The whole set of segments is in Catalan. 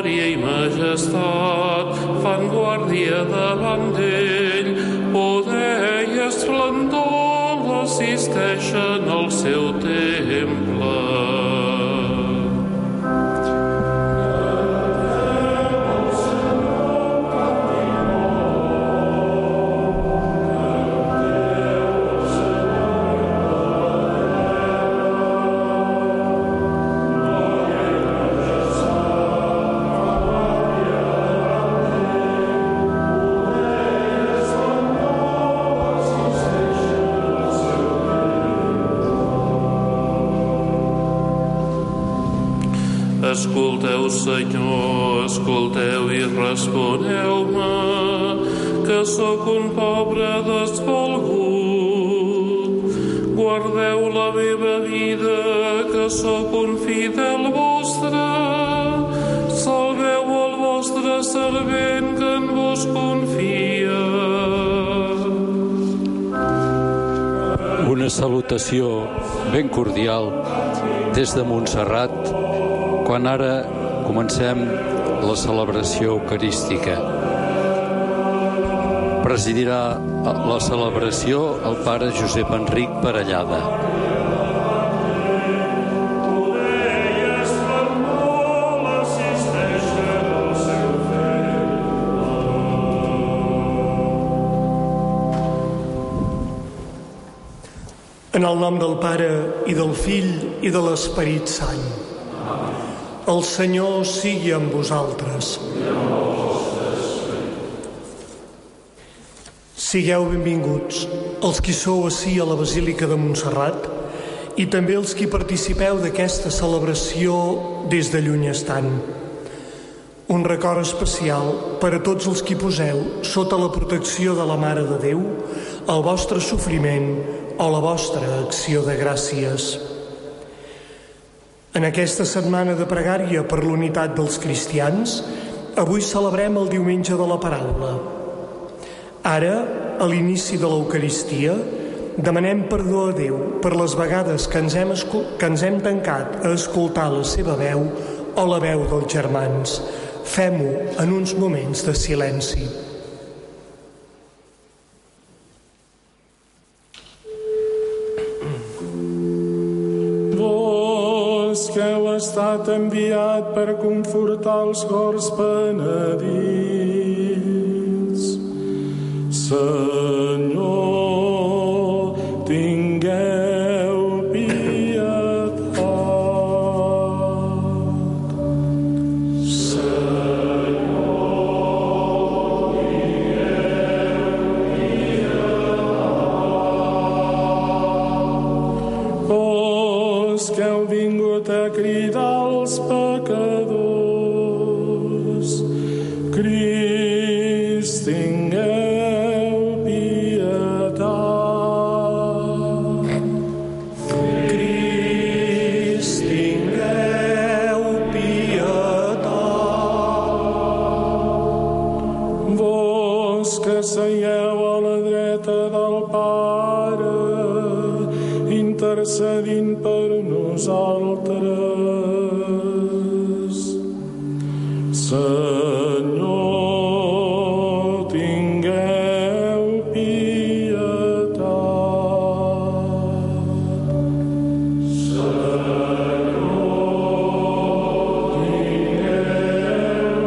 glòria i majestat fan guàrdia davant d'ell. Poder i esplendor l'assisteixen al seu temple. Escolteu, Senyor, escolteu i responeu-me, que sóc un pobre desvalgut. Guardeu la meva vida, que sóc un fidel vostre. Salveu el vostre servent que en vos confia. Una salutació ben cordial des de Montserrat, quan ara comencem la celebració eucarística. Presidirà la celebració el pare Josep Enric Parellada. En el nom del Pare, i del Fill, i de l'Esperit Sant. El Senyor sigui amb vosaltres. Sigueu benvinguts els qui sou ací a la Basílica de Montserrat i també els qui participeu d'aquesta celebració des de lluny estant. Un record especial per a tots els qui poseu sota la protecció de la Mare de Déu el vostre sofriment o la vostra acció de gràcies. En aquesta setmana de pregària per l'unitat dels cristians, avui celebrem el Diumenge de la Paraula. Ara, a l'inici de l'Eucaristia, demanem perdó a Déu per les vegades que ens hem tancat a escoltar la seva veu o la veu dels germans. Fem-ho en uns moments de silenci. Que heu estat enviat per confortar els cors penedits. Senyor, tingueu pietat. Senyor, tingueu pietat. Vos que heu vingut a cridar els pecadors, Crist, tingueu pietat. Crist, tingueu pietat. Vos que seieu a la dreta del Pare, intercedint per nosaltres. Senyor, tingueu pietat. Senyor, tingueu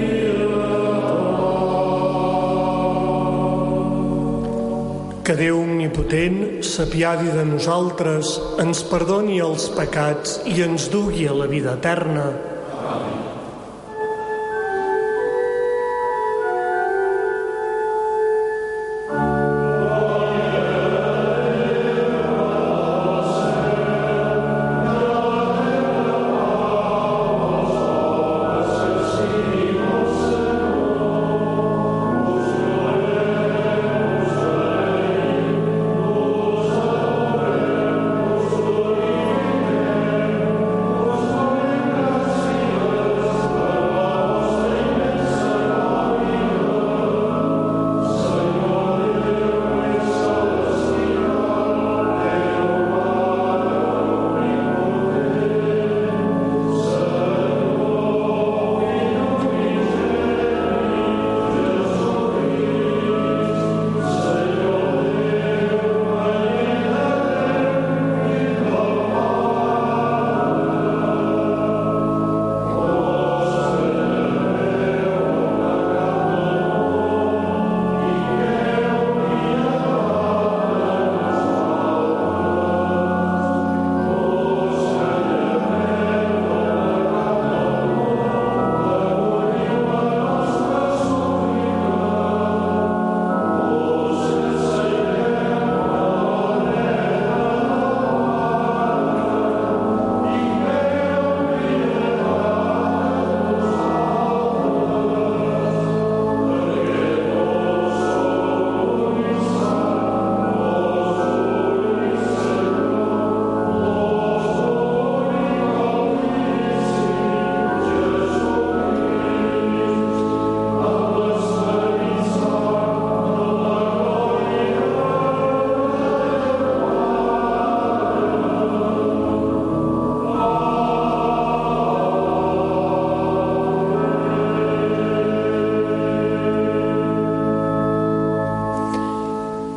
pietat. Que Déu omnipotent s'apiadi de nosaltres, ens perdoni els pecats i ens dugui a la vida eterna.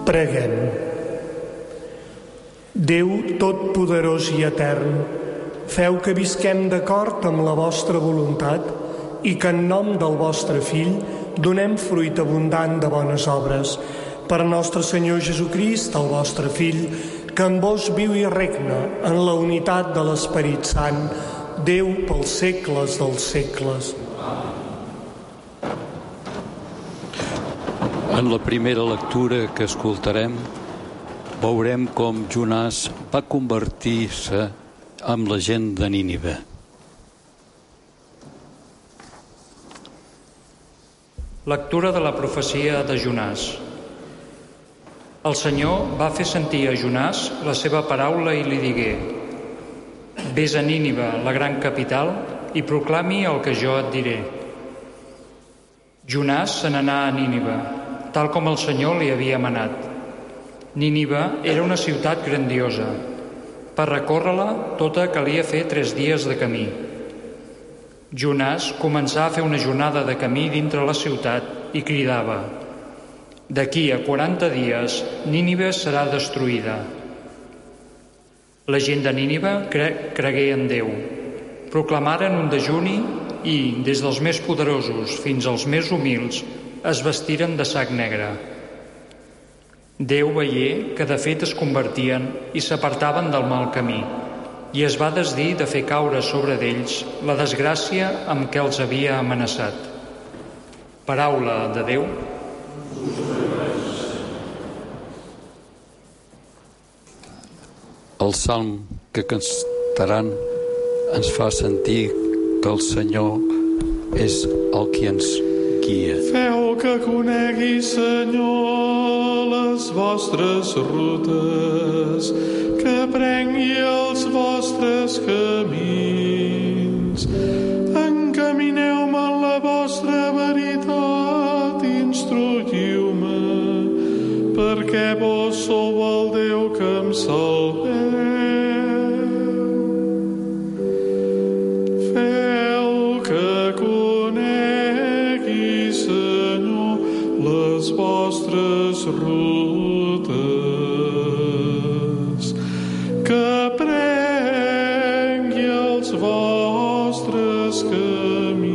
Preguem. Déu totpoderós i etern, feu que visquem d'acord amb la vostra voluntat i que en nom del vostre Fill donem fruit abundant de bones obres. Per nostre Senyor Jesucrist, el vostre Fill, que en vos viu i regna en la unitat de l'Esperit Sant, Déu pels segles dels segles. En la primera lectura que escoltarem, veurem com Jonàs va convertir-se amb la gent de Nínive. Lectura de la profecia de Jonàs. El Senyor va fer sentir a Jonàs la seva paraula i li digué: Ves a Nínive, la gran capital, i proclami el que jo et diré. Jonàs se n'anà a Nínive, tal com el Senyor li havia manat. Nínive era una ciutat grandiosa. Per recórrer-la, tota calia fer 3 dies de camí. Jonàs començà a fer una jornada de camí dintre la ciutat i cridava: D'aquí a 40 dies, Nínive serà destruïda. La gent de Nínive cregué en Déu. Proclamaren un dejuni i, des dels més poderosos fins als més humils, es vestiren de sac negre. Déu veié que de fet es convertien i s'apartaven del mal camí, i es va desdir de fer caure sobre d'ells la desgràcia amb què els havia amenaçat. Paraula de Déu. El salm que cantaran ens fa sentir que el Senyor és el qui ens guia. Feu que conegui, Senyor, les vostres rutes, que prengui els vostres camins. Encamineu-me en la vostra veritat, instruïu-me, perquè vos sou el Déu que em salveu. Feu que conegui, Senyor, les vostres rutes, que prengui els vostres camins.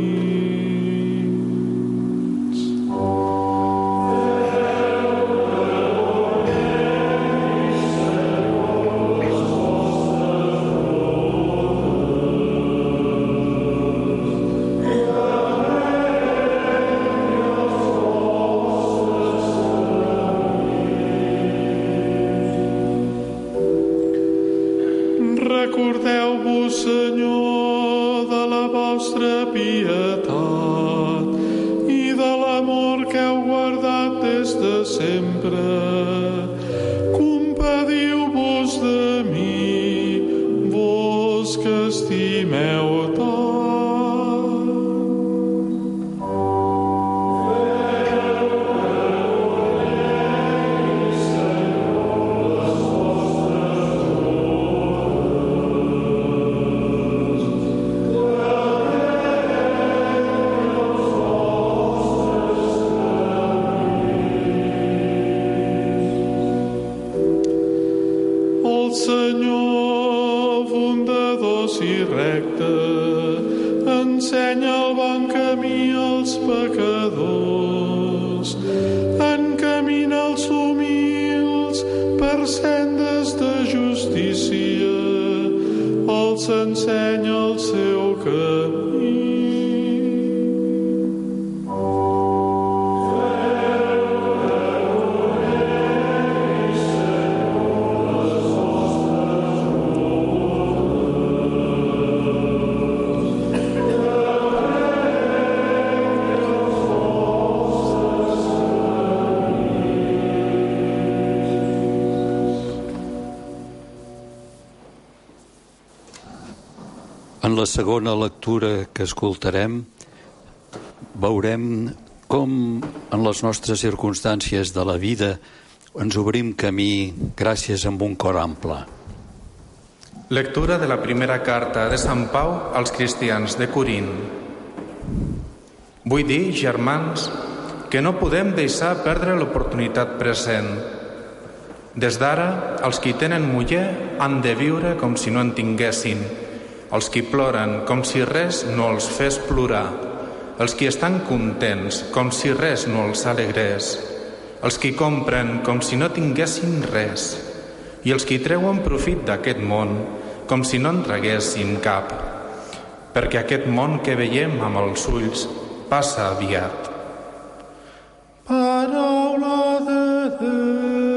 Recordeu-vos, Senyor, de la vostra pietat i de l'amor que heu guardat des de sempre. Compadiu-vos de mi, vos que estimeu tant. El Senyor, bondadós i recte, ensenya el bon camí als pecadors, encamina els humils per sendes de justícia, els ensenya el seu camí. En la segona lectura que escoltarem, veurem com en les nostres circumstàncies de la vida ens obrim camí gràcies amb un cor ample. Lectura de la primera carta de Sant Pau als cristians de Corint. Vull dir, germans, que no podem deixar perdre l'oportunitat present, Des d'ara, els qui tenen muller han de viure com si no en tinguessin, els qui ploren com si res no els fes plorar, els qui estan contents com si res no els alegrés, els qui compren com si no tinguessin res, i els qui treuen profit d'aquest món com si no en traguessin cap, perquè aquest món que veiem amb els ulls passa aviat. Paraula de Déu.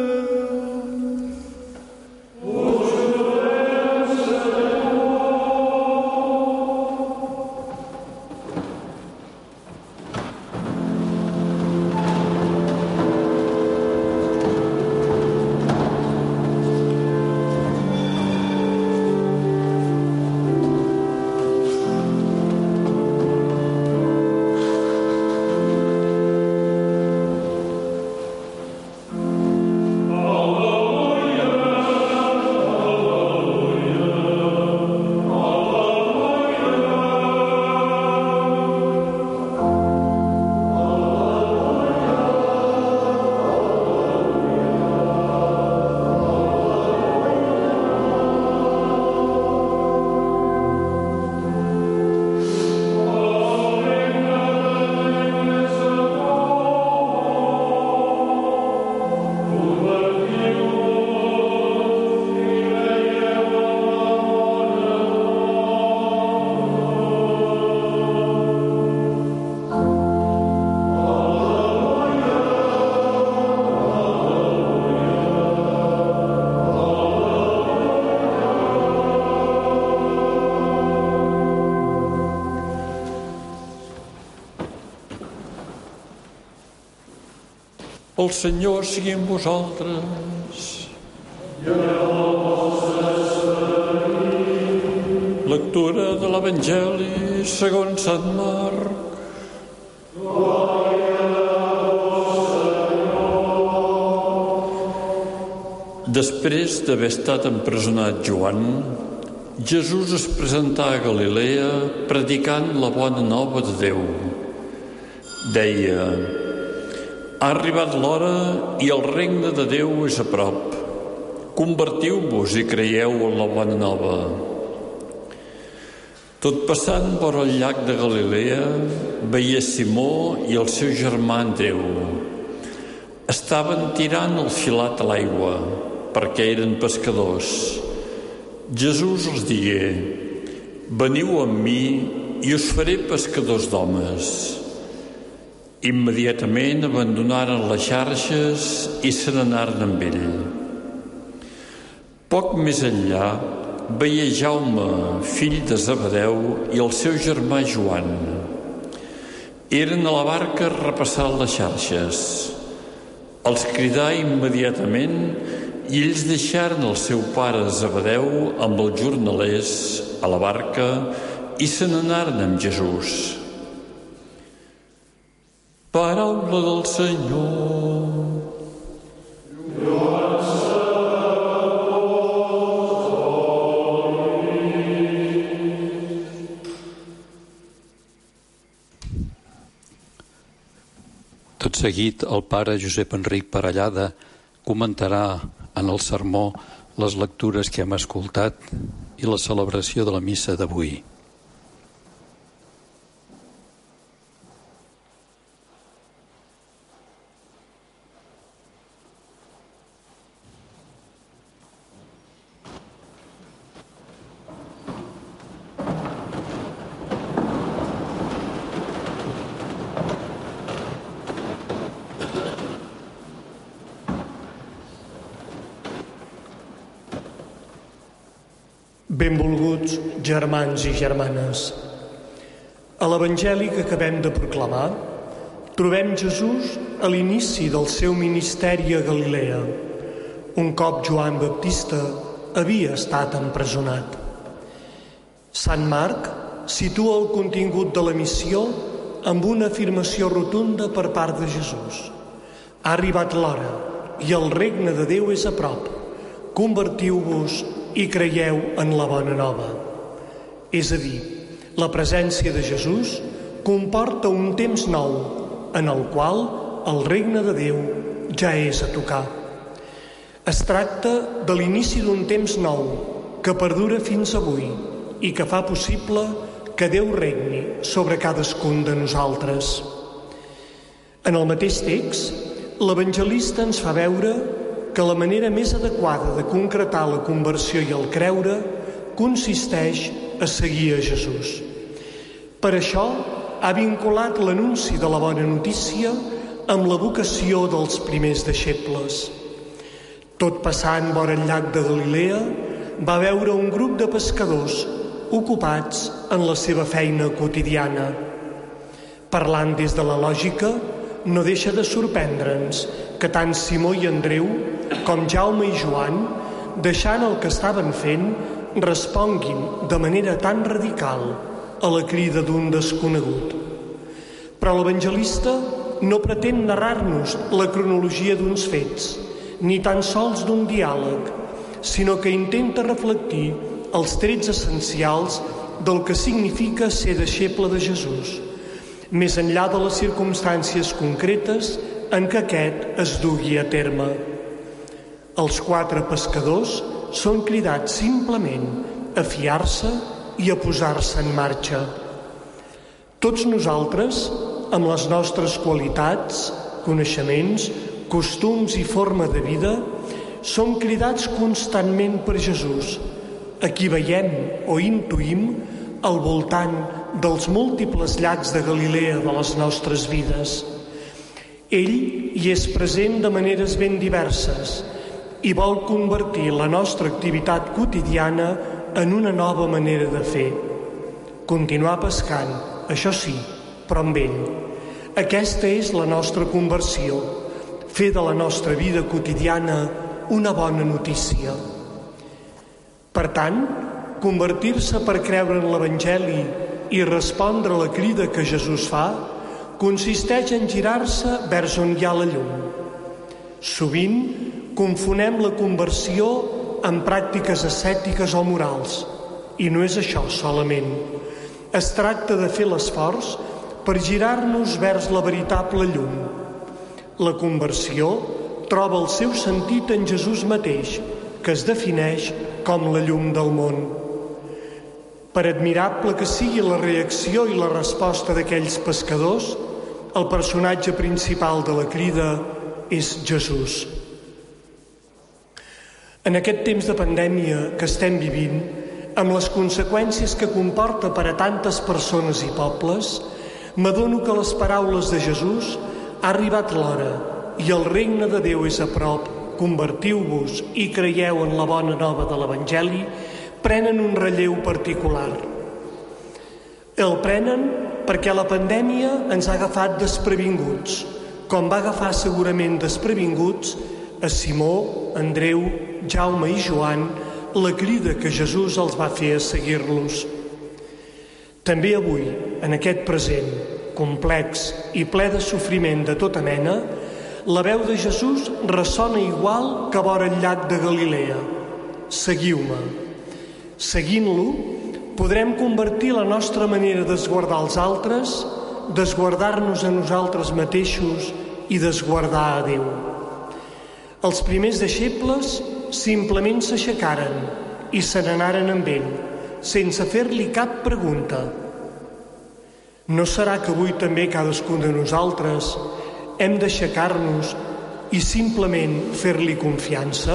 El Senyor sigui amb vosaltres. Lectura de l'Evangeli segons Sant Marc. Després d'haver estat empresonat Joan, Jesús es presentà a Galilea predicant la bona nova de Déu. Deia: ha arribat l'hora i el regne de Déu és a prop. Convertiu-vos i creieu en la bona nova. Tot passant vora el llac de Galilea, veia Simó i el seu germà Andreu. Estaven tirant el filat a l'aigua, perquè eren pescadors. Jesús els digué: veniu amb mi i us faré pescadors d'homes. Immediatament abandonaren les xarxes i se n'anaren amb ell. Poc més enllà veia Jaume, fill de Zebedeu, i el seu germà Joan. Eren a la barca repassant les xarxes. Els cridà immediatament i ells deixaren el seu pare Zebedeu amb els jornalers a la barca i se n'anaren amb Jesús. Paraula del Senyor. Tot seguit, el pare Josep Enric Parellada comentarà en el sermó les lectures que hem escoltat i la celebració de la missa d'avui. Benvolguts germans i germanes, a l'Evangeli que acabem de proclamar trobem Jesús a l'inici del seu ministeri a Galilea, un cop Joan Baptista havia estat empresonat. Sant Marc situa el contingut de la missió amb una afirmació rotunda per part de Jesús. Ha arribat l'hora i el regne de Déu és a prop. Convertiu-vos i creieu en la bona nova. És a dir, la presència de Jesús comporta un temps nou en el qual el regne de Déu ja és a tocar. Es tracta de l'inici d'un temps nou que perdura fins avui i que fa possible que Déu regni sobre cadascun de nosaltres. En el mateix text, l'evangelista ens fa veure que la manera més adequada de concretar la conversió i el creure consisteix a seguir a Jesús. Per això ha vinculat l'anunci de la bona notícia amb la vocació dels primers deixebles. Tot passant vora el llac de Galilea, va veure un grup de pescadors ocupats en la seva feina quotidiana. Parlant des de la lògica, no deixa de sorprendre'ns que tant Simó i Andreu com Jaume i Joan, deixant el que estaven fent, responguin de manera tan radical a la crida d'un desconegut. Però l'evangelista no pretén narrar-nos la cronologia d'uns fets, ni tan sols d'un diàleg, sinó que intenta reflectir els trets essencials del que significa ser deixeble de Jesús, més enllà de les circumstàncies concretes en què aquest es dugui a terme. Els 4 pescadors són cridats simplement a fiar-se i a posar-se en marxa. Tots nosaltres, amb les nostres qualitats, coneixements, costums i forma de vida, som cridats constantment per Jesús, a qui veiem o intuïm al voltant dels múltiples llacs de Galilea de les nostres vides. Ell hi és present de maneres ben diverses i vol convertir la nostra activitat quotidiana en una nova manera de fer. Continuar pescant, això sí, però amb ell. Aquesta és la nostra conversió, fer de la nostra vida quotidiana una bona notícia. Per tant, convertir-se per creure en l'Evangeli i respondre a la crida que Jesús fa consisteix en girar-se vers on hi ha la llum. Sovint confonem la conversió amb pràctiques ascètiques o morals, i no és això solament. Es tracta de fer l'esforç per girar-nos vers la veritable llum. La conversió troba el seu sentit en Jesús mateix, que es defineix com la llum del món. Per admirable que sigui la reacció i la resposta d'aquells pescadors, el personatge principal de la crida és Jesús. En aquest temps de pandèmia que estem vivint, amb les conseqüències que comporta per a tantes persones i pobles, m'adono que les paraules de Jesús ha arribat l'hora i el regne de Déu és a prop, convertiu-vos i creieu en la bona nova de l'Evangeli, prenen un relleu particular. El prenen perquè la pandèmia ens ha agafat desprevinguts, com va agafar segurament desprevinguts a Simó, Andreu, Jaume i Joan la crida que Jesús els va fer a seguir-los. També avui, en aquest present, complex i ple de sofriment de tota mena, la veu de Jesús ressona igual que vora el llac de Galilea. Seguiu-me. Seguint-lo, podrem convertir la nostra manera d'esguardar els altres, d'esguardar-nos a nosaltres mateixos i d'esguardar a Déu. Els primers deixebles simplement s'aixecaren i se n'anaren amb ell, sense fer-li cap pregunta. No serà que avui també cadascun de nosaltres hem d'aixecar-nos i simplement fer-li confiança?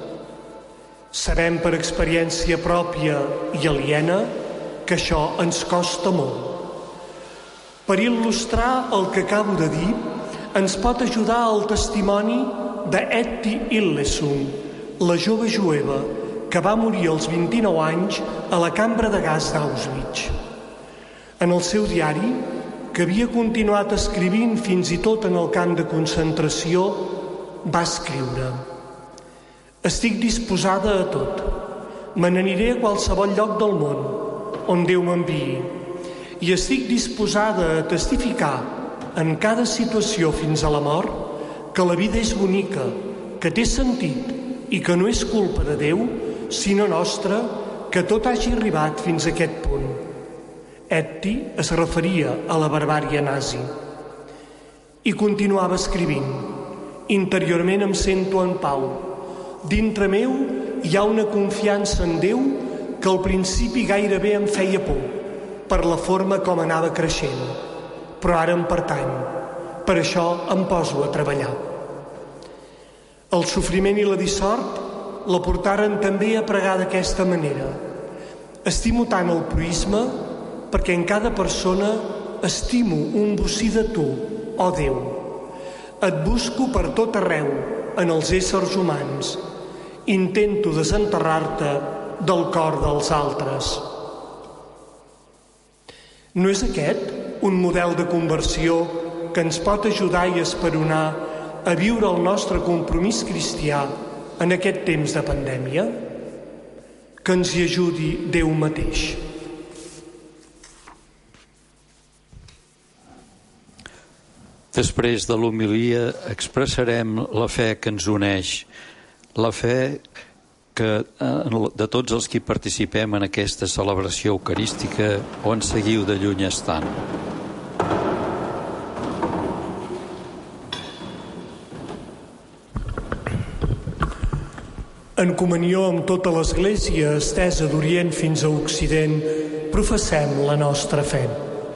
Sabem per experiència pròpia i aliena que això ens costa molt. Per il·lustrar el que acabo de dir, ens pot ajudar el testimoni d'Etty Illesum, la jove jueva que va morir als 29 anys a la cambra de gas d'Auschwitz. En el seu diari, que havia continuat escrivint fins i tot en el camp de concentració, va escriure: «Estic disposada a tot. Me n'aniré a qualsevol lloc del món on Déu m'enviï i estic disposada a testificar en cada situació fins a la mort que la vida és bonica, que té sentit i que no és culpa de Déu, sinó nostra, que tot hagi arribat fins a aquest punt». Etty es referia a la barbàrie nazi. I continuava escrivint: «Interiorment em sento en pau. Dintre meu hi ha una confiança en Déu que al principi gairebé em feia por, per la forma com anava creixent, però ara em pertany. Per això em poso a treballar. El sofriment i la dissort la portaren també a pregar d'aquesta manera. Estimo tant el proïsme perquè en cada persona estimo un bocí de tu, ó Déu. Et busco per tot arreu, en els éssers humans. Intento desenterrar-te del cor dels altres. No és aquest un model de conversió que ens pot ajudar i esperonar a viure el nostre compromís cristià en aquest temps de pandèmia? Que ens hi ajudi Déu mateix. Després de l'homilia expressarem la fe que ens uneix, la fe de tots els que participem en aquesta celebració eucarística o en seguiu de lluny estant. En comunió amb tota l'Església estesa d'Orient fins a Occident, professem la nostra fe.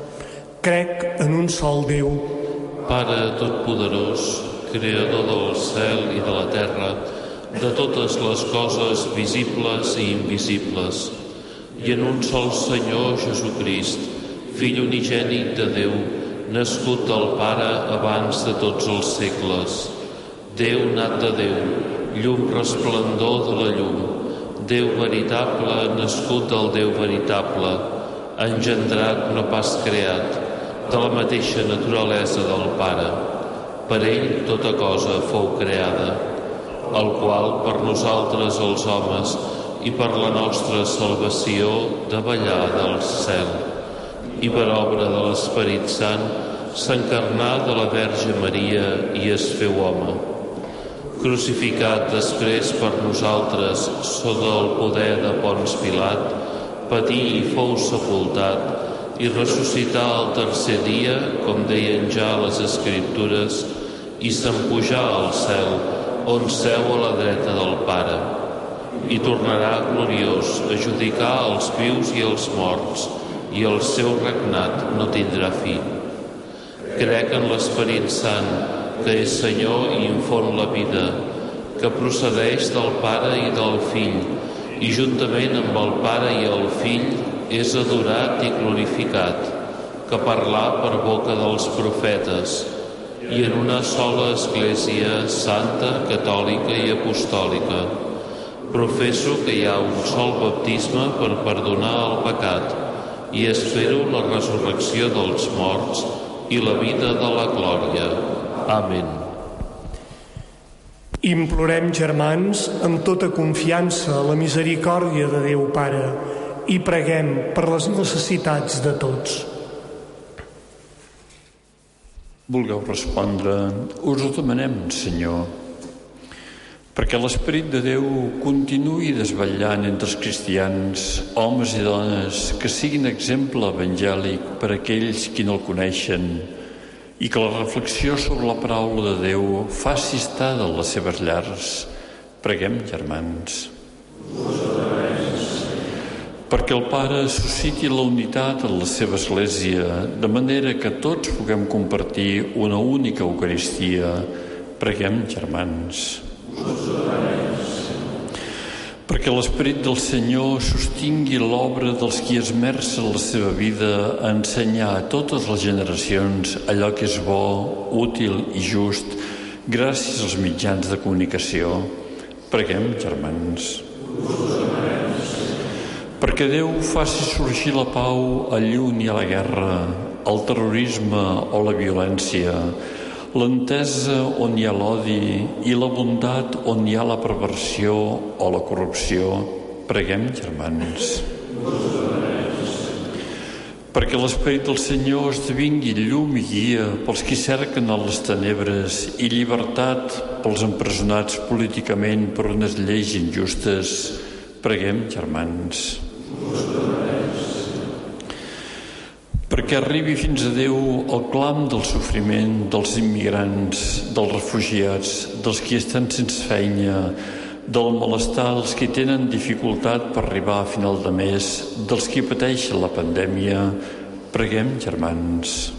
Crec en un sol Déu, Pare Totpoderós, Creador del cel i de la terra, de totes les coses visibles i invisibles, i en un sol Senyor Jesucrist, Fill unigènit de Déu, nascut del Pare abans de tots els segles, Déu nat de Déu, llum resplendor de la llum, Déu veritable nascut del Déu veritable, engendrat no pas creat, de la mateixa naturalesa del Pare. Per ell tota cosa fou creada, el qual per nosaltres els homes i per la nostra salvació davallà del cel, i per obra de l'Esperit Sant s'encarnà de la Verge Maria i es feu home. Crucificat després per nosaltres sota el poder de Pons Pilat, patí i fou sepultat, i ressuscità el tercer dia, com deien ja les Escriptures, i s'empujà al cel, on seu a la dreta del Pare, i tornarà gloriós a judicar els vius i els morts, i el seu regnat no tindrà fi. Crec en l'Esperit Sant, que és Senyor i infon la vida, que procedeix del Pare i del Fill, i juntament amb el Pare i el Fill és adorat i glorificat, que parlà per boca dels profetes, i en una sola Església santa, catòlica i apostòlica. Professo que hi ha un sol baptisme per perdonar el pecat, i espero la resurrecció dels morts i la vida de la glòria. Amén. Implorem, germans, amb tota confiança la misericòrdia de Déu Pare i preguem per les necessitats de tots. Vulgueu respondre, us ho demanem, Senyor, perquè l'Esperit de Déu continuï desvetllant entre els cristians, homes i dones, que siguin exemple evangèlic per a aquells qui no el coneixen, i que la reflexió sobre la paraula de Déu faci estada a les seves llars. Preguem, germans. Perquè el Pare susciti la unitat en la seva Església, de manera que tots puguem compartir una única Eucaristia. Preguem, germans. Perquè l'Esperit del Senyor sostingui l'obra dels qui esmercen la seva vida a ensenyar a totes les generacions allò que és bo, útil i just, gràcies als mitjans de comunicació. Preguem, germans. Perquè Déu faci sorgir la pau al lluny i a la guerra, al terrorisme o la violència, l'entesa on hi ha l'odi i la bondat on hi ha la perversió o la corrupció. Preguem, germans. Perquè l'Esperit del Senyor esdevingui llum i guia pels qui cerquen a les tenebres i llibertat pels empresonats políticament per unes lleis injustes. Preguem, germans. Perquè arribi fins a Déu el clam del sofriment dels immigrants, dels refugiats, dels qui estan sense feina, del malestar dels qui tenen dificultat per arribar a final de mes, dels qui pateixen la pandèmia. Preguem, germans.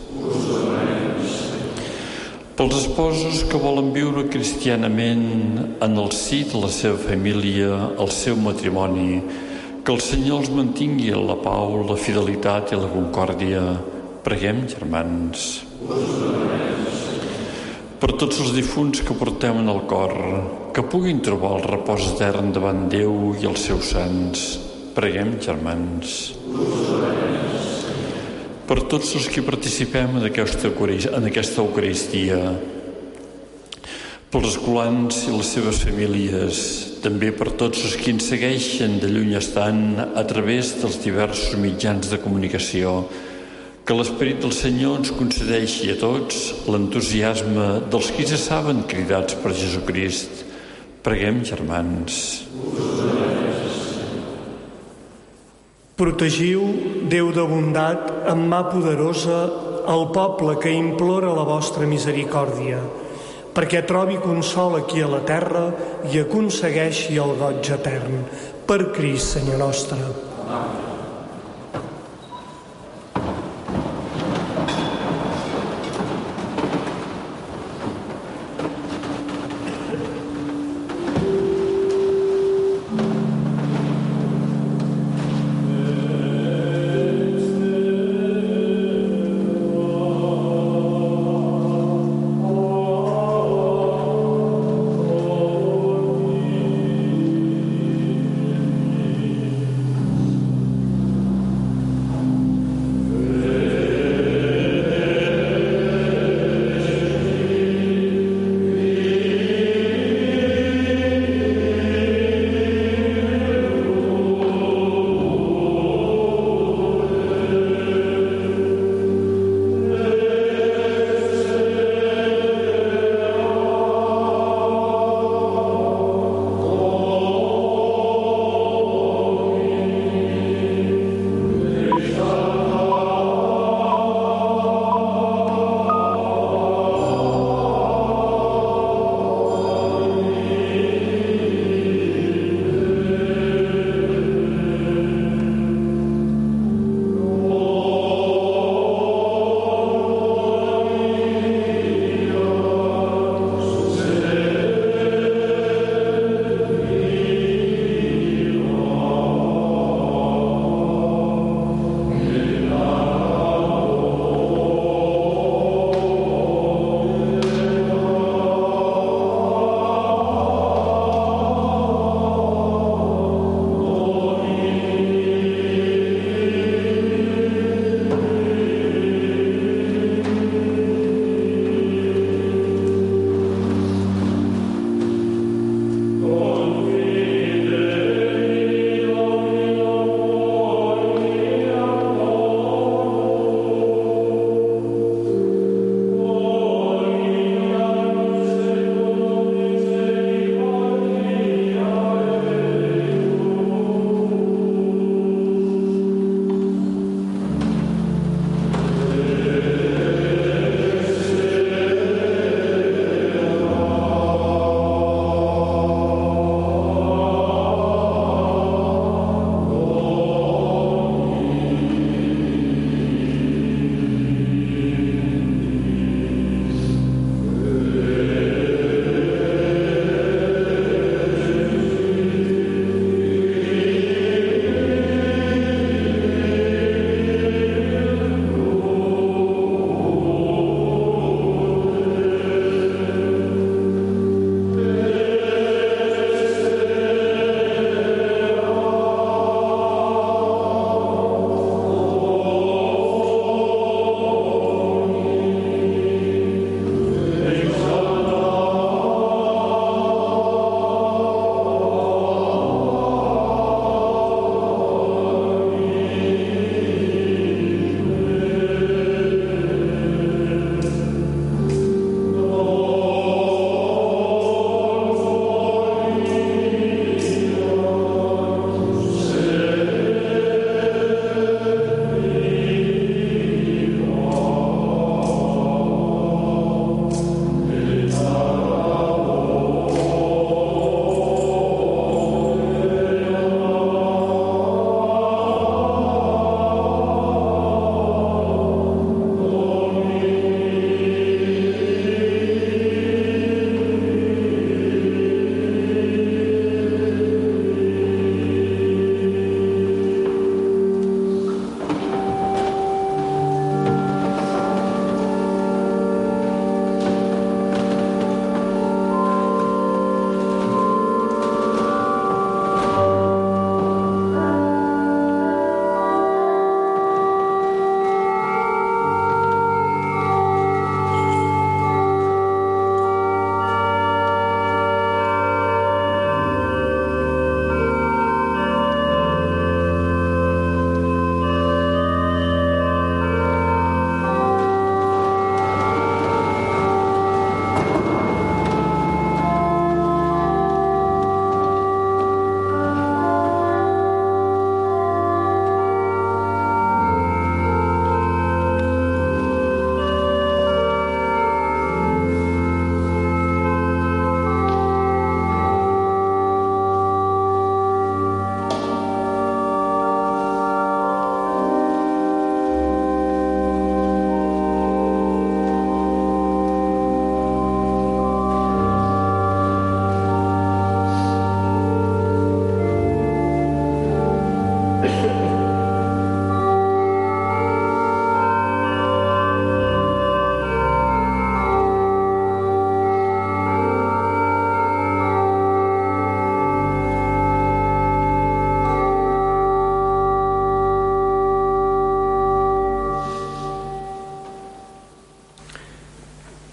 Pels esposos que volen viure cristianament en el si de la seva família, el seu matrimoni, que el Senyor els mantingui en la pau, la fidelitat i la concòrdia. Preguem, germans. Per tots els difunts que portem en el cor, que puguin trobar el repòs etern davant Déu i els seus sants. Preguem, germans. Per tots els que participem en aquesta Eucaristia, pels escolans i les seves famílies, també per tots els que ens segueixen de lluny estant a través dels diversos mitjans de comunicació, que l'Esperit del Senyor ens concedeixi a tots l'entusiasme dels qui se saben cridats per Jesucrist. Preguem, germans. Protegiu, Déu de bondat, amb mà poderosa, el poble que implora la vostra misericòrdia, perquè trobi consol aquí a la terra i aconsegueixi el goig etern. Per Crist, Senyor nostre. Amén.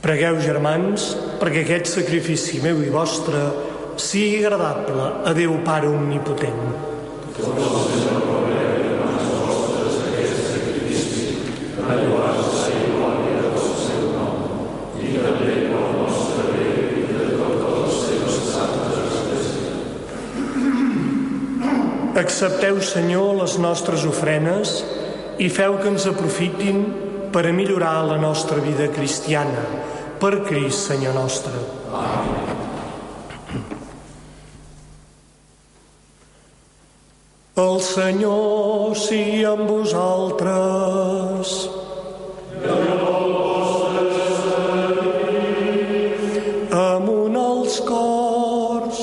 Pregueu, germans, perquè aquest sacrifici meu i vostre sigui agradable a Déu Pare Omnipotent. Accepteu, Senyor, les nostres ofrenes i feu que ens aprofitin per a millorar la nostra vida cristiana. Per Crist, Senyor nostre. Amén. El Senyor sigui amb vosaltres. Amunt els cors.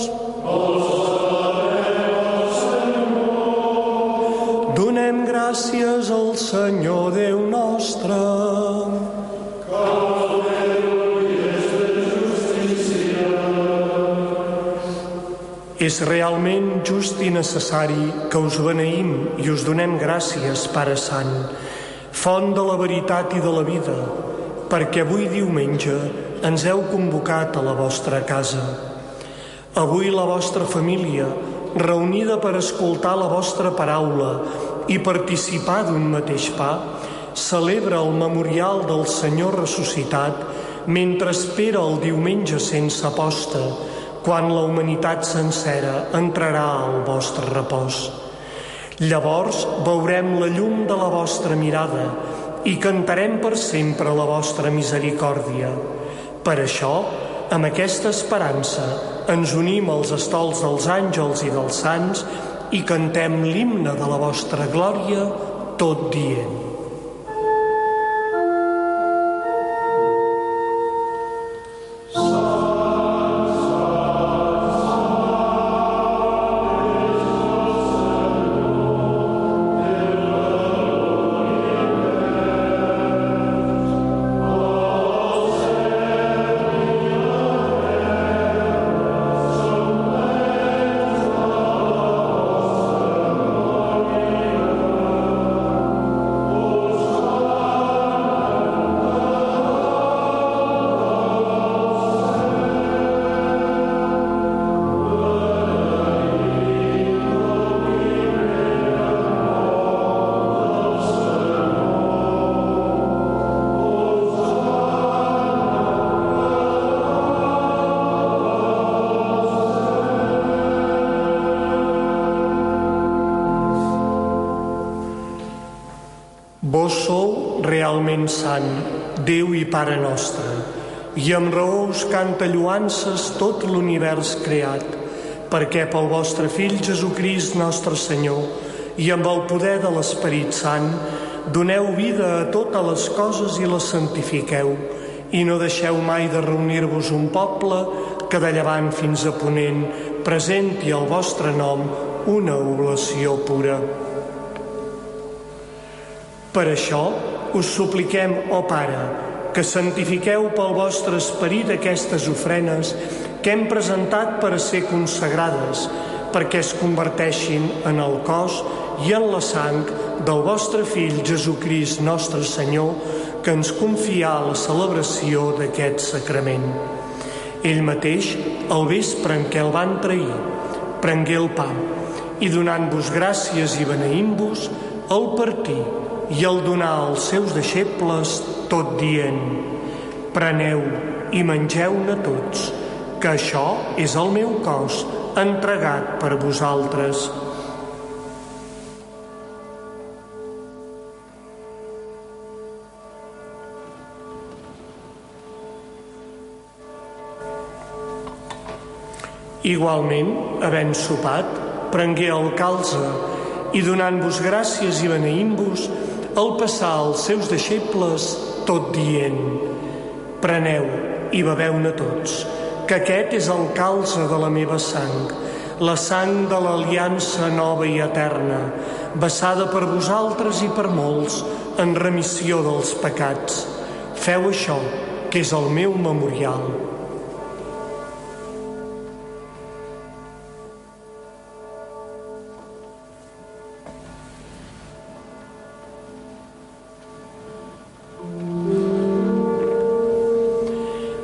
Donem gràcies al Senyor Déu nostre. És realment just i necessari que us beneïm i us donem gràcies, Pare Sant, font de la veritat i de la vida, perquè avui diumenge ens heu convocat a la vostra casa. Avui la vostra família, reunida per escoltar la vostra paraula i participar d'un mateix pa, celebra el memorial del Senyor ressuscitat mentre espera el diumenge sense aposta, quan la humanitat sencera entrarà al vostre repòs. Llavors veurem la llum de la vostra mirada i cantarem per sempre la vostra misericòrdia. Per això, amb aquesta esperança, ens unim als estols dels àngels i dels sants i cantem l'himne de la vostra glòria, tot dient: Vos sou realment sant, Déu i Pare nostre, i amb raó us canta lloances tot l'univers creat, perquè pel vostre Fill Jesucrist nostre Senyor i amb el poder de l'Esperit Sant doneu vida a totes les coses i les santifiqueu, i no deixeu mai de reunir-vos un poble que de llevant fins a ponent presenti al vostre nom una oblació pura. Per això us supliquem, ó Pare, que santifiqueu pel vostre esperit aquestes ofrenes que hem presentat per a ser consagrades, perquè es converteixin en el cos i en la sang del vostre Fill Jesucrist nostre Senyor, que ens confià la celebració d'aquest sacrament. Ell mateix, al vespre en què el van trair, prengué el pa i donant-vos gràcies i beneint-vos, el partí i el donar als seus deixebles, tot dient: preneu i mengeu-ne tots, que això és el meu cos entregat per vosaltres. Igualment, havent sopat, prengué el calze i donant-vos gràcies i beneint-vos, el passar als seus deixebles, tot dient: preneu i beveu-ne tots, que aquest és el calze de la meva sang, la sang de l'aliança nova i eterna, vessada per vosaltres i per molts en remissió dels pecats. Feu això, que és el meu memorial.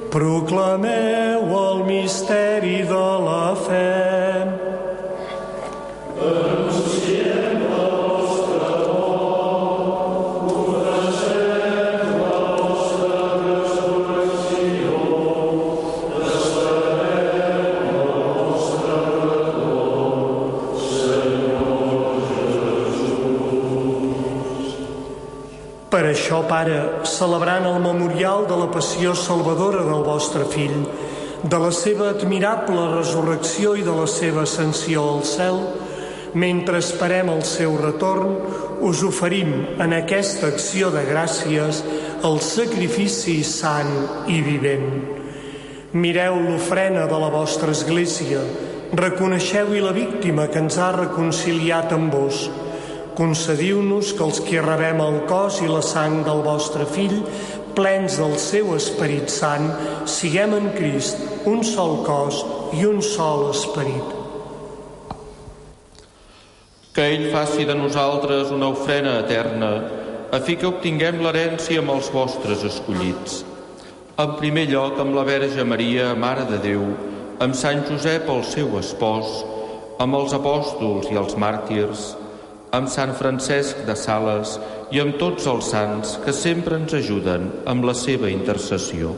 Proclameu el misteri de la fe. Anunciem la vostra mort, coneixem la vostra resurrecció, esperem el vostre retorn, Senyor Jesús. Per això, Pare, celebrant el memorial de la passió salvadora del vostre Fill, de la seva admirable resurrecció i de la seva ascensió al cel, mentre esperem el seu retorn, us oferim en aquesta acció de gràcies el sacrifici sant i vivent. Mireu l'ofrena de la vostra Església, reconeixeu-hi la víctima que ens ha reconciliat amb vos. Concediu-nos que els que rebem el cos i la sang del vostre Fill, plens del seu Esperit Sant, siguem en Crist un sol cos i un sol esperit. Que ell faci de nosaltres una ofrena eterna, a fi que obtinguem l'herència amb els vostres escollits. En primer lloc, amb la Verge Maria, Mare de Déu, amb Sant Josep, el seu espòs, amb els apòstols i els màrtirs, amb Sant Francesc de Sales i amb tots els sants que sempre ens ajuden amb la seva intercessió.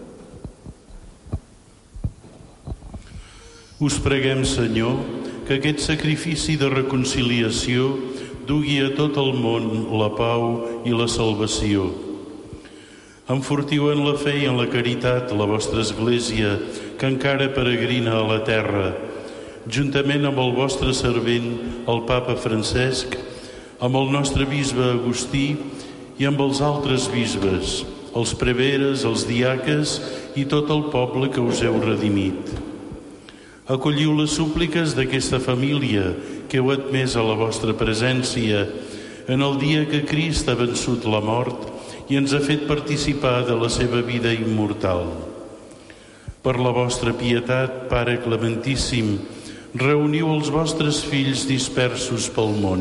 Us preguem, Senyor, que aquest sacrifici de reconciliació dugui a tot el món la pau i la salvació. Enfortiu en la fe i en la caritat la vostra Església, que encara peregrina a la terra, juntament amb el vostre servent, el Papa Francesc, amb el nostre bisbe Agustí i amb els altres bisbes, els preveres, els diaques i tot el poble que us heu redimit. Acolliu les súpliques d'aquesta família que heu admès a la vostra presència en el dia que Crist ha vençut la mort i ens ha fet participar de la seva vida immortal. Per la vostra pietat, Pare Clementíssim, reuniu els vostres fills dispersos pel món.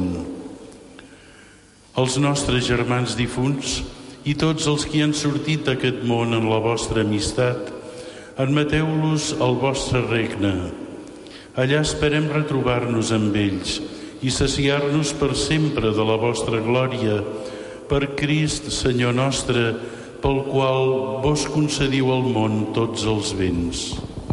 Els nostres germans difunts i tots els que han sortit d'aquest món en la vostra amistat, admeteu-los al vostre regne. Allà esperem retrobar-nos amb ells i saciar-nos per sempre de la vostra glòria, per Crist, Senyor nostre, pel qual vos concediu al món tots els béns.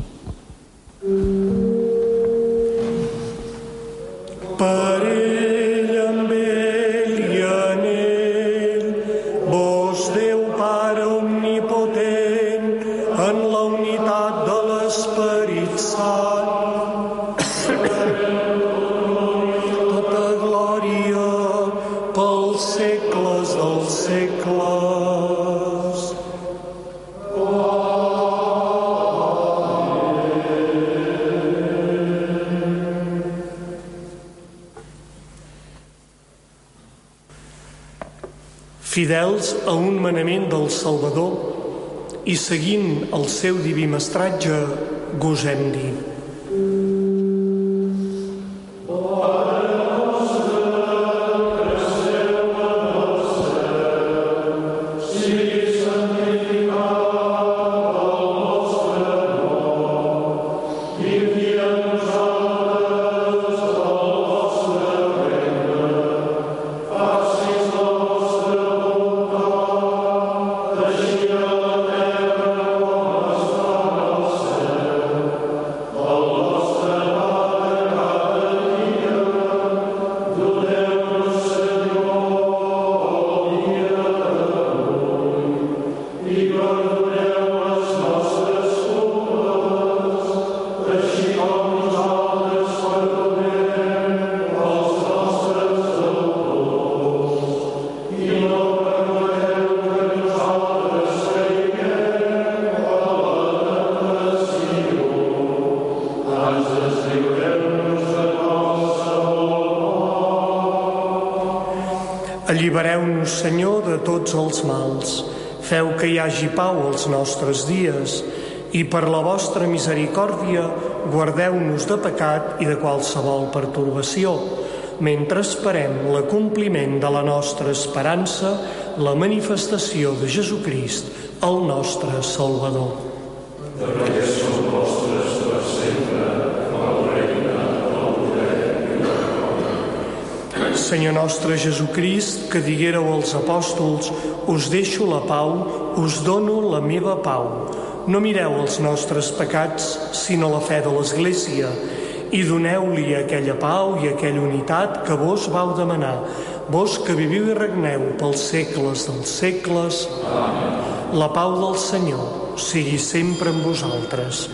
Per ell, amb ell i en ell, vos, Déu Pare omnipotent, en la unitat de l'Esperit Sant, tota glòria pels segles dels segles. Fidels a un manament del Salvador i seguint el seu diví mestratge, gosem dir: Allibereu-nos, Senyor, de tots els mals. Feu que hi hagi pau als nostres dies i per la vostra misericòrdia guardeu-nos de pecat i de qualsevol pertorbació, mentre esperem l'acompliment de la nostra esperança, la manifestació de Jesucrist, el nostre Salvador. Senyor nostre Jesucrist, que diguéreu als apòstols, us deixo la pau, us dono la meva pau. No mireu els nostres pecats, sinó la fe de l'Església, i doneu-li aquella pau i aquella unitat que vos vau demanar, vos que viviu i regneu pels segles dels segles. Amén. La pau del Senyor sigui sempre amb vosaltres.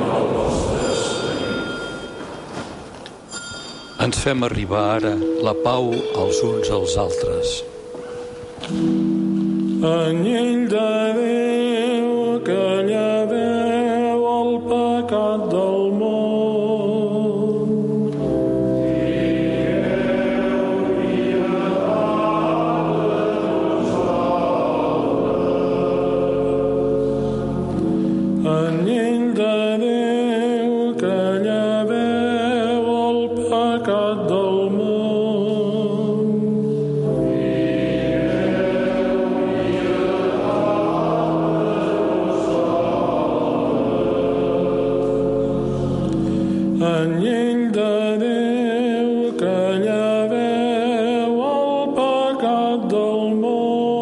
Ens fem arribar ara la pau els uns als altres. Anyell de Déu que lleveu el pecat del món. Anyell de Déu que lleveu el pecat del món. Anyell de Déu que lleveu el pecat del món.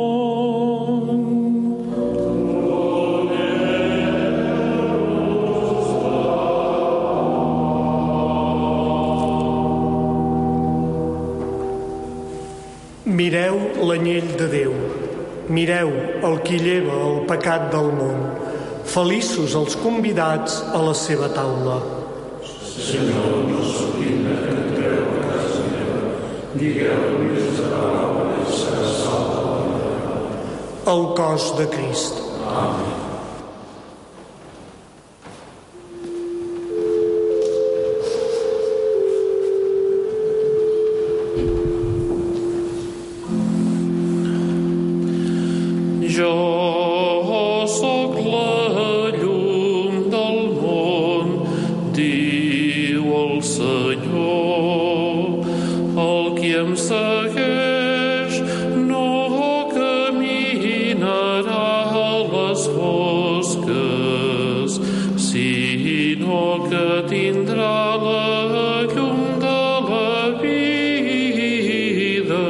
Mireu l'anyell de Déu, mireu el qui lleva el pecat del món. Feliços els convidats a la seva taula. Senyor, no sóc digne que entreu a casa meva. Digueu aquesta paraula i serà salva la meva alma. El cos de Crist. Amén. Jo sóc la llum del món, diu el Senyor. El qui em segueix no caminarà a les fosques, sinó que tindrà la llum de la vida.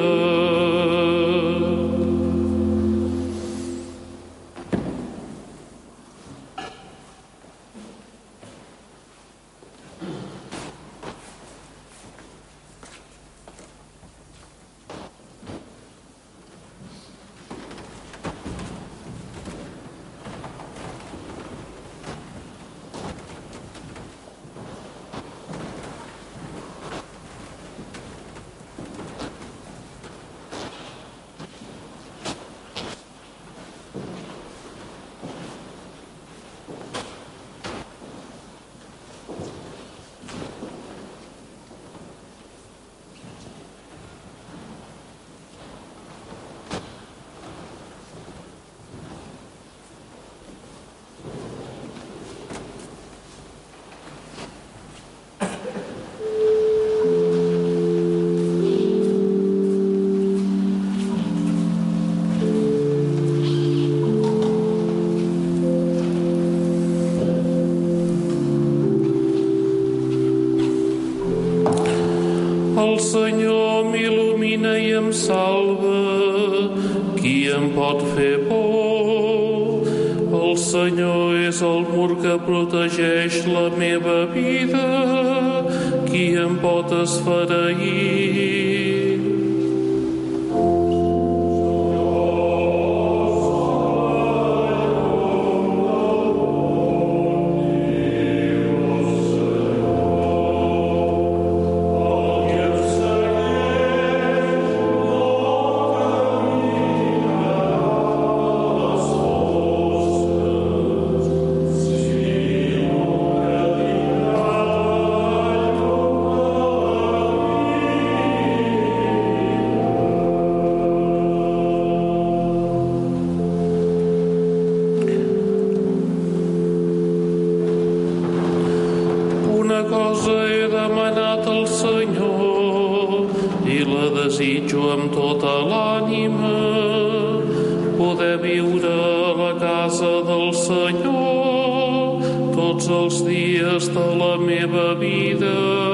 El Senyor m'il·lumina i em salva. Qui em pot fer por? El Senyor és el mur que protegeix la meva vida. Qui em pot esfereir? Una cosa he demanat al Senyor i la desitjo amb tota l'ànima, poder viure a la casa del Senyor tots els dies de la meva vida.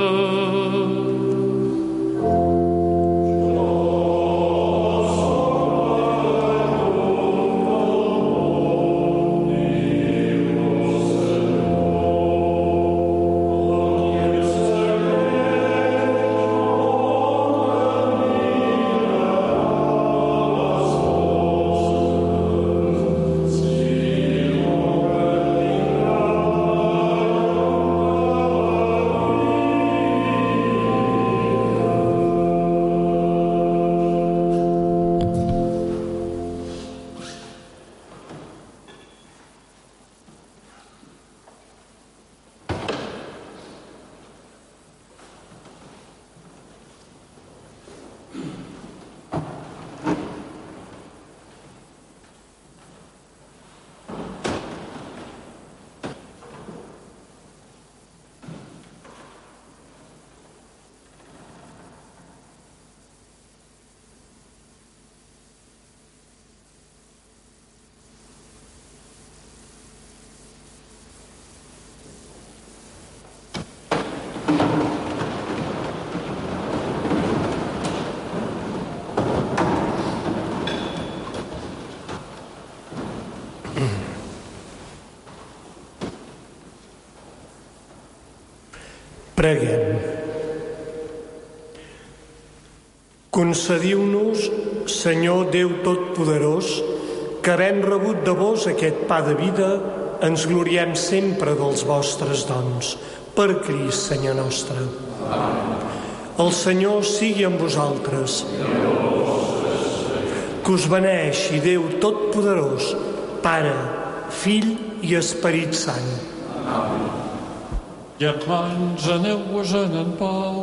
Preguem. Concediu-nos, Senyor Déu Totpoderós, que havent rebut de vos aquest pa de vida, ens gloriem sempre dels vostres dons. Per Crist, Senyor nostre. El Senyor sigui amb vosaltres. Que us beneeixi Déu Totpoderós, Pare, Fill i Esperit Sant. Germans, aneu-vos-en en pau.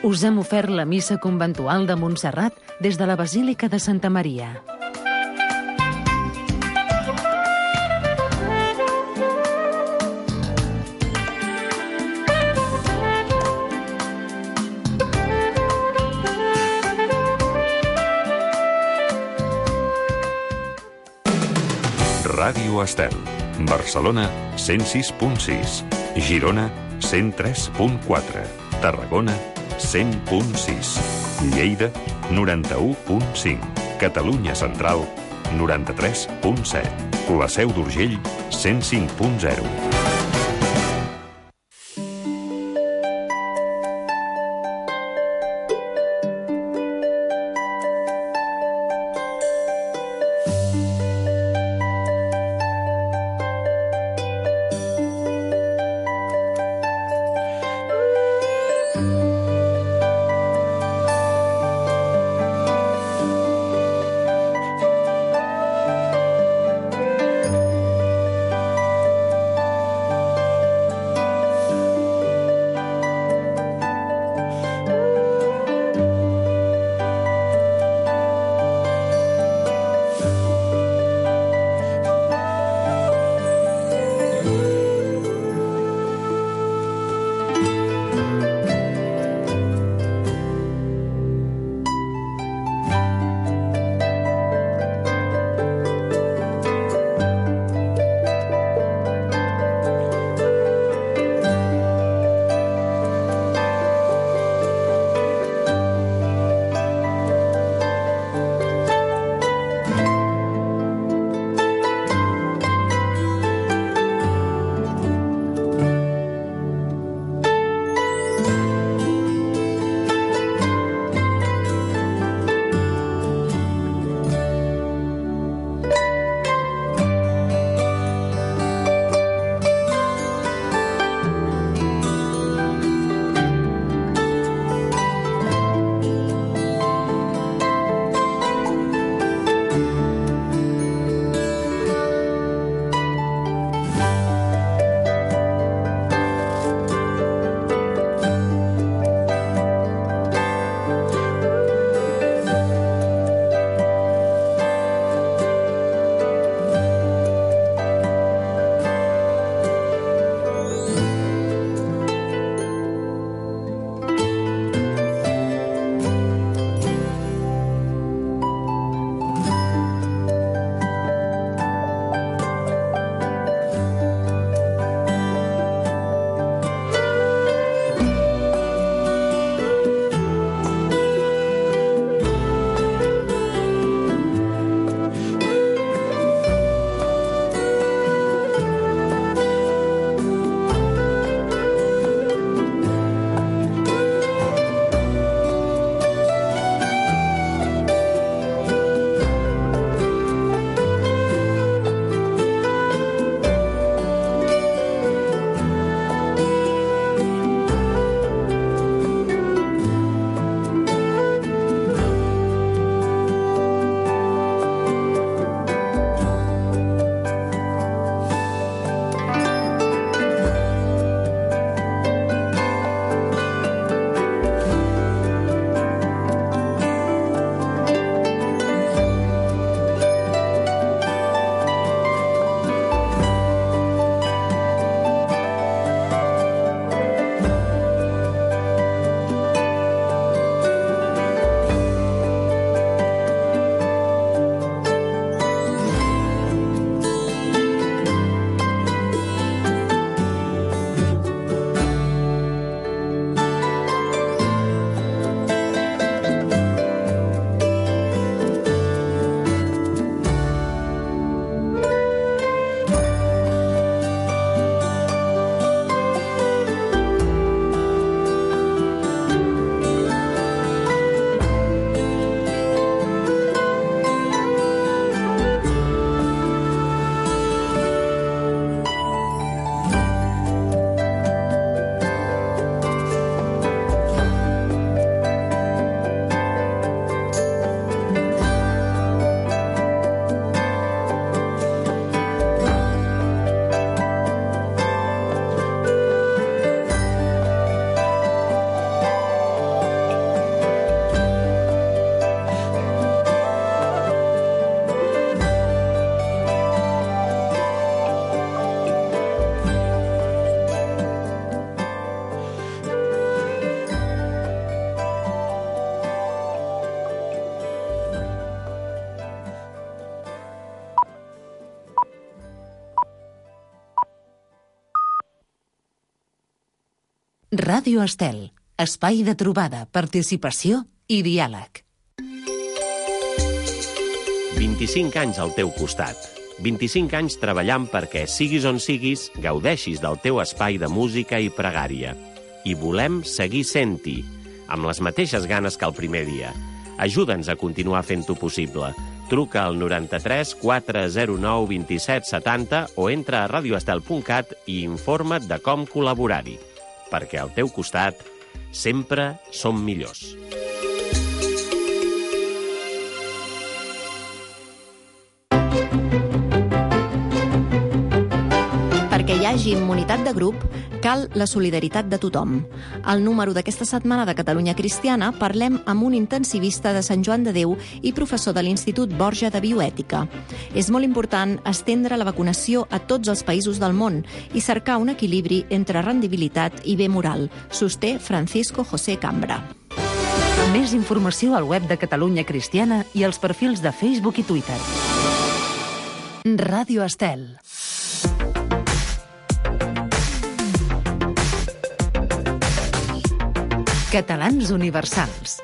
Us hem ofert la missa conventual de Montserrat des de la Basílica de Santa Maria. Ràdio Estel, Barcelona 106.6, Girona 103.4, Tarragona 100.6, Lleida 91.5, Catalunya Central 93.7, La Seu d'Urgell 105.0. Ràdio Estel, espai de trobada, participació i diàleg. 25 anys al teu costat. 25 anys treballant perquè, siguis on siguis, gaudeixis del teu espai de música i pregària. I volem seguir sent-hi, amb les mateixes ganes que el primer dia. Ajuda'ns a continuar fent-ho possible. Truca al 93 409 27 70 o entra a radioestel.cat i informa't de com col·laborar-hi. Perquè al teu costat sempre som millors. Perquè hi hagi immunitat de grup, cal la solidaritat de tothom. Al número d'aquesta setmana de Catalunya Cristiana parlem amb un intensivista de Sant Joan de Déu i professor de l'Institut Borja de Bioètica. És molt important estendre la vacunació a tots els països del món i cercar un equilibri entre rendibilitat i bé moral, sosté Francisco José Cambra. Més informació al web de Catalunya Cristiana i als perfils de Facebook i Twitter. Ràdio Estel. Catalans universals.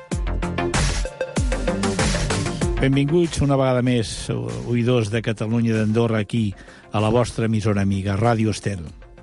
Benvinguts una vegada més, oïdors de Catalunya d'Andorra, aquí, a la vostra emissora amiga, Ràdio Estel.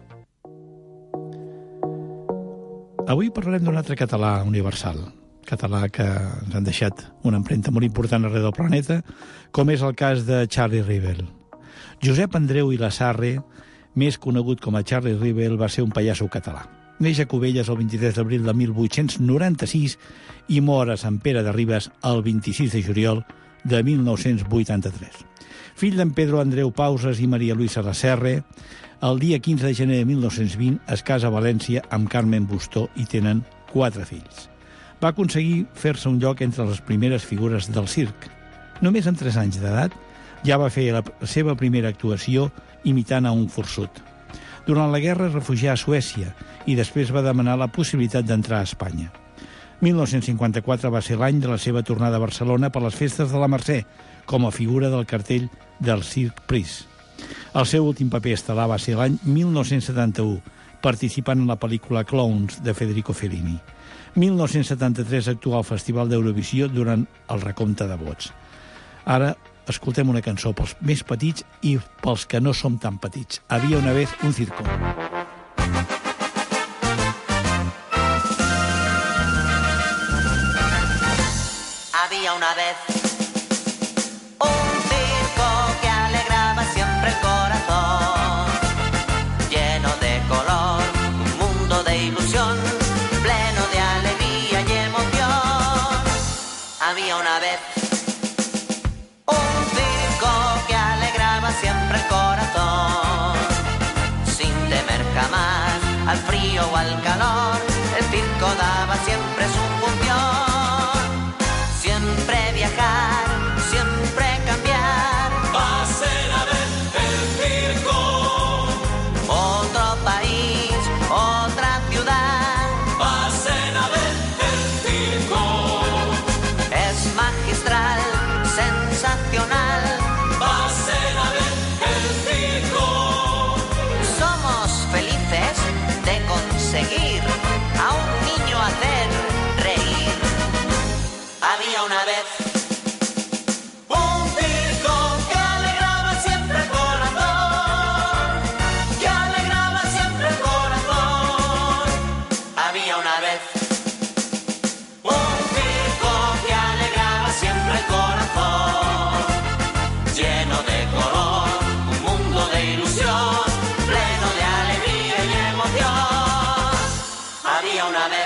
Avui parlarem d'un altre català universal, català que ens han deixat una empremta molt important arreu del planeta, com és el cas de Charlie Rivel. Josep Andreu i Lasarre, més conegut com a Charlie Rivel, va ser un pallasso català. Neix a Cubelles el 23 d'abril de 1896 i mor a Sant Pere de Ribes el 26 de juliol de 1983. Fill d'en Pedro Andreu Pausas i Maria Luisa Lasserre, el dia 15 de gener de 1920 es casa a València amb Carmen Bustó i tenen 4 fills. Va aconseguir fer-se un lloc entre les primeres figures del circ. Només amb 3 anys d'edat ja va fer la seva primera actuació imitant a un forçut. Durant la guerra es refugià a Suècia i després va demanar la possibilitat d'entrar a Espanya. 1954 va ser l'any de la seva tornada a Barcelona per les festes de la Mercè, com a figura del cartell del Circ Pris. El seu últim paper estel·lar va ser l'any 1971, participant en la pel·lícula Clowns, de Federico Fellini. 1973 actuà al Festival d'Eurovisió durant el recompte de vots. Ara escoltem una cançó pels més petits i pels que no som tan petits. Había una vez un circo. Había una vez un circo que alegraba siempre el corazón, lleno de color, un mundo de ilusión, pleno de alegría y emoción. Había una vez siempre el corazón, sin temer jamás al frío o al calor, el circo daba siempre su función. Siempre viajar, siempre cambiar, pasen a ver el circo. Otro país, otra ciudad, pasen a ver el circo. Es magistral, sensacional, pasen a ver el circo. Somos felices de conseguir a un niño hacer reír. Había una vez un circo que alegraba siempre el corazón, que alegraba siempre el corazón. Había una vez un circo que alegraba siempre el corazón, lleno de color, un mundo de ilusión, pleno de alegría y emoción. Había una vez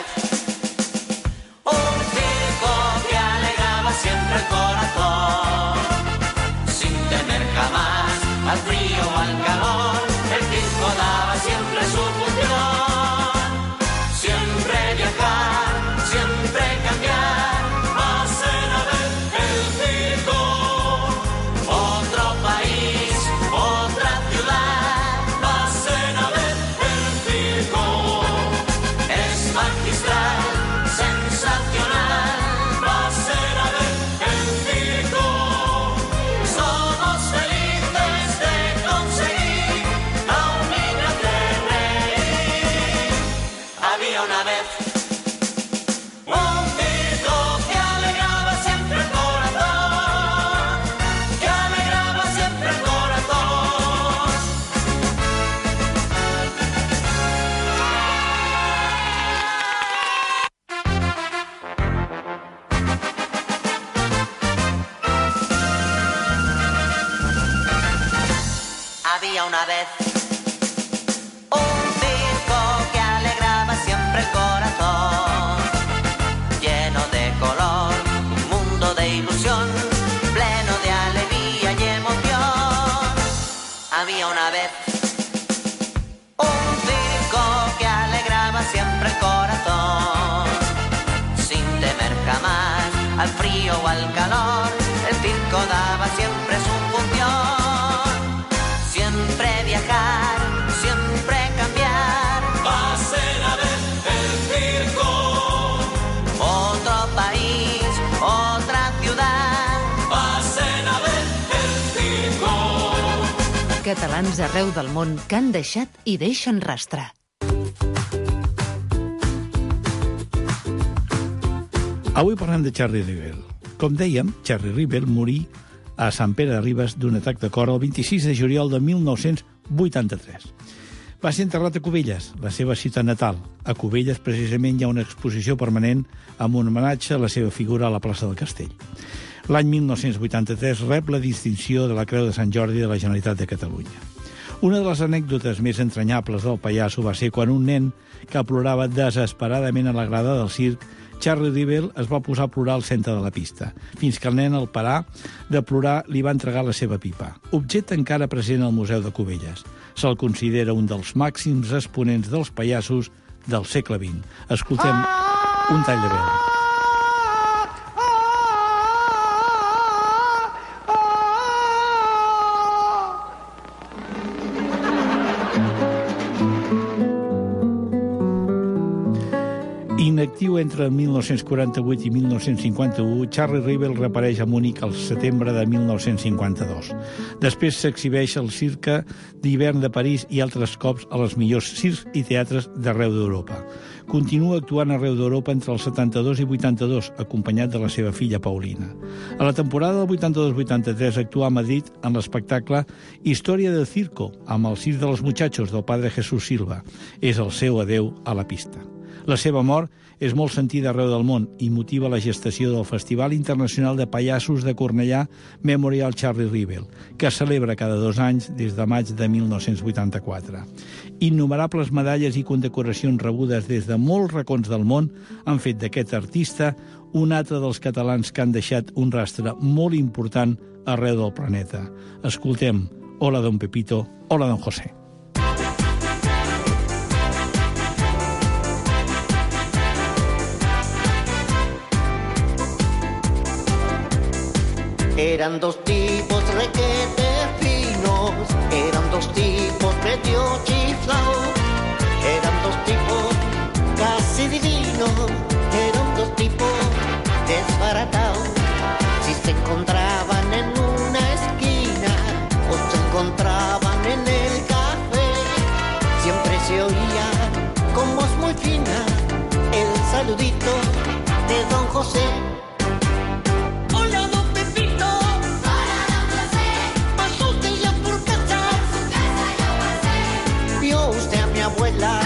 un circo que alegraba siempre el corazón, sin temer jamás al frío o al calor, el circo daba siempre su función. Siempre viajar, siempre cambiar, pasen a ver el circo. Otro país, otra ciudad, pasen a ver el circo. Es magistral, al frío o al calor, el circo daba siempre su función. Siempre viajar, siempre cambiar. Pasen a ver el circo. Otro país, otra ciudad. Pasen a ver el circo. Catalans arreu del món que han deixat i deixen rastre. Avui parlem de Charlie Rivel. Com dèiem, Charlie Rivel morí a Sant Pere de Ribes d'un atac de cor el 26 de juliol de 1983. Va ser enterrat a Cubelles, la seva ciutat natal. A Cubelles, precisament, hi ha una exposició permanent amb un homenatge a la seva figura a la plaça del Castell. L'any 1983 rep la distinció de la Creu de Sant Jordi de la Generalitat de Catalunya. Una de les anècdotes més entranyables del pallasso va ser quan un nen que plorava desesperadament a la grada del circ, Charlie Rivel, es va posar a plorar al centre de la pista, fins que el nen, al parar de plorar, li va entregar la seva pipa, objecte encara present al Museu de Cubelles. Se'l considera un dels màxims exponents dels pallassos del segle XX. Escoltem un tall de veu. Inactiu entre 1948 i 1951, Charlie Rivel reapareix a Múnich al setembre de 1952. Després s'exhibeix al Cirque d'hivern de París i altres cops a les millors circs i teatres d'arreu d'Europa. Continua actuant arreu d'Europa entre els 72 i 82, acompanyat de la seva filla Paulina. A la temporada del 82-83 actua a Madrid en l'espectacle Història del Circo, amb el Circ de los Muchachos del padre Jesús Silva. És el seu adeu a la pista. La seva mort és molt sentida arreu del món i motiva la gestació del Festival Internacional de Pallassos de Cornellà Memorial Charlie Rivel, que es celebra cada 2 anys des de maig de 1984. Innumerables medalles i condecoracions rebudes des de molts racons del món han fet d'aquest artista un altre dels catalans que han deixat un rastre molt important arreu del planeta. Escoltem Hola, don Pepito, hola, don José. Eran dos tipos requete finos, eran dos tipos medio chiflados, eran dos tipos casi divinos, eran dos tipos desbaratados. Si se encontraban en una esquina o se encontraban en el café, siempre se oía con voz muy fina el saludito de don José. Abuela.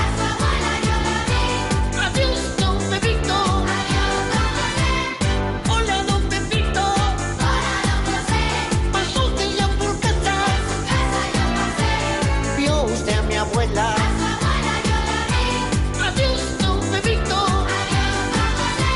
Adiós, don Pepito. Adiós, don José. Hola, don Pepito. Hola, don José. Pasó usted ya por casa. Su casa yo pasé. Vio usted a mi abuela. A su abuela yo la vi. Adiós, don Pepito. Adiós, don José.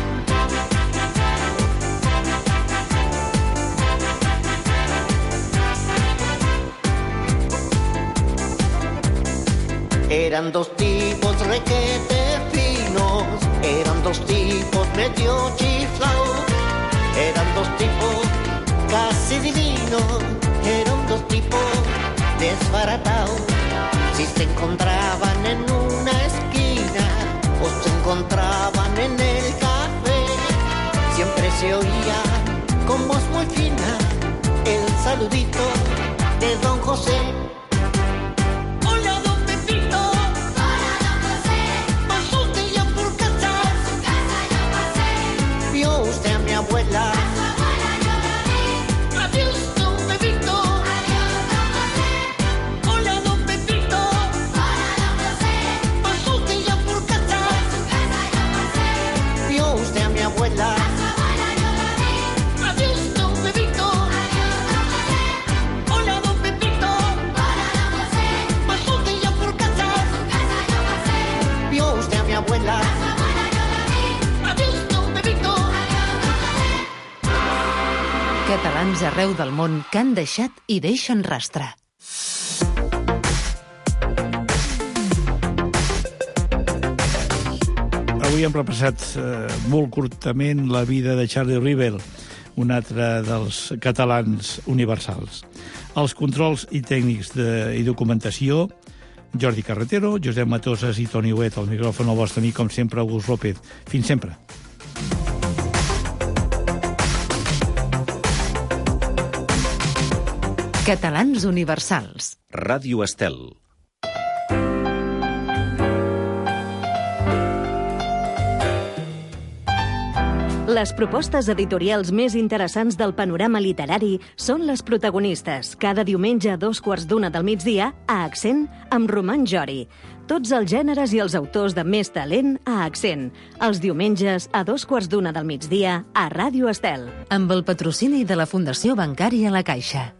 Eran dos tipos requete finos, eran dos tipos medio chiflados, eran dos tipos casi divinos, eran dos tipos desbaratados. Si se encontraban en una esquina o se encontraban en el café, siempre se oía con voz muy fina el saludito de don José. Abuela. A su abuela yo la vi. Adiós, don Pepito. Adiós, don José. Hola, don Pepito. Hola, don José. Pasó usted ya por casa. Su casa yo pasé. Vio usted a mi abuela. A su abuela yo la vi. Adiós, don Pepito. Adiós, don José. Hola, don Pepito. Hola, don José. Pasó usted ya por casa. Su casa yo pasé. Vio usted a mi abuela. Catalans arreu del món que han deixat i deixen rastre. Avui hem repassat molt curtament la vida de Charlie Rivel, un altre dels catalans universals. Els controls i tècnics i documentació, Jordi Carretero, Josep Matoses i Toni Huet. Al micròfon el vostre amic, com sempre, August López. Fins sempre. Catalans universals. Ràdio Estel. Les propostes editorials més interessants del panorama literari són les protagonistes, cada diumenge a 2:15 del migdia, a Accent, amb Roman Jori. Tots els gèneres i els autors de més talent a Accent. Els diumenges a 2:15 del migdia, a Ràdio Estel. Amb el patrocini de la Fundació Bancària La Caixa.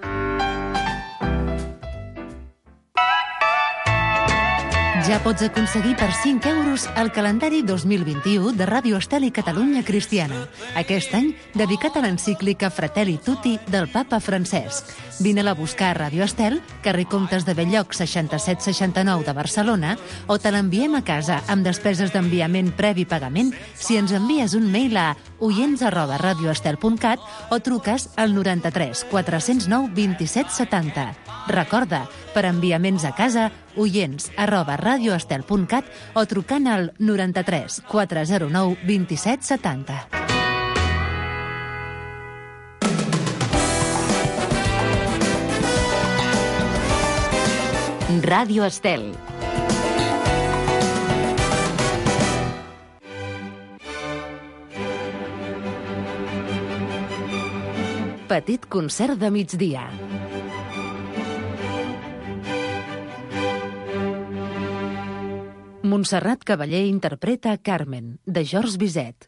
Ja pots aconseguir per 5 euros el calendari 2021 de Ràdio Estel i Catalunya Cristiana. Aquest any dedicat a l'encíclica Fratelli Tutti del papa Francesc. Vine-la a buscar a Ràdio Estel, carrer Comtes de Belllloc 6769 de Barcelona, o te l'enviem a casa amb despeses d'enviament previ pagament si ens envies un mail a oients@radioestel.cat o truques al 93 409 27 70. Recorda, per enviaments a casa, oients@radioestel.cat o trucant al 93 409 27 70. Ràdio Estel. Petit concert de migdia. Montserrat Cavaller interpreta Carmen, de Georges Bizet.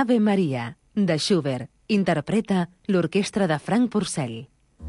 Ave Maria, de Schubert. Interpreta l'orquestra de Frank Purcell.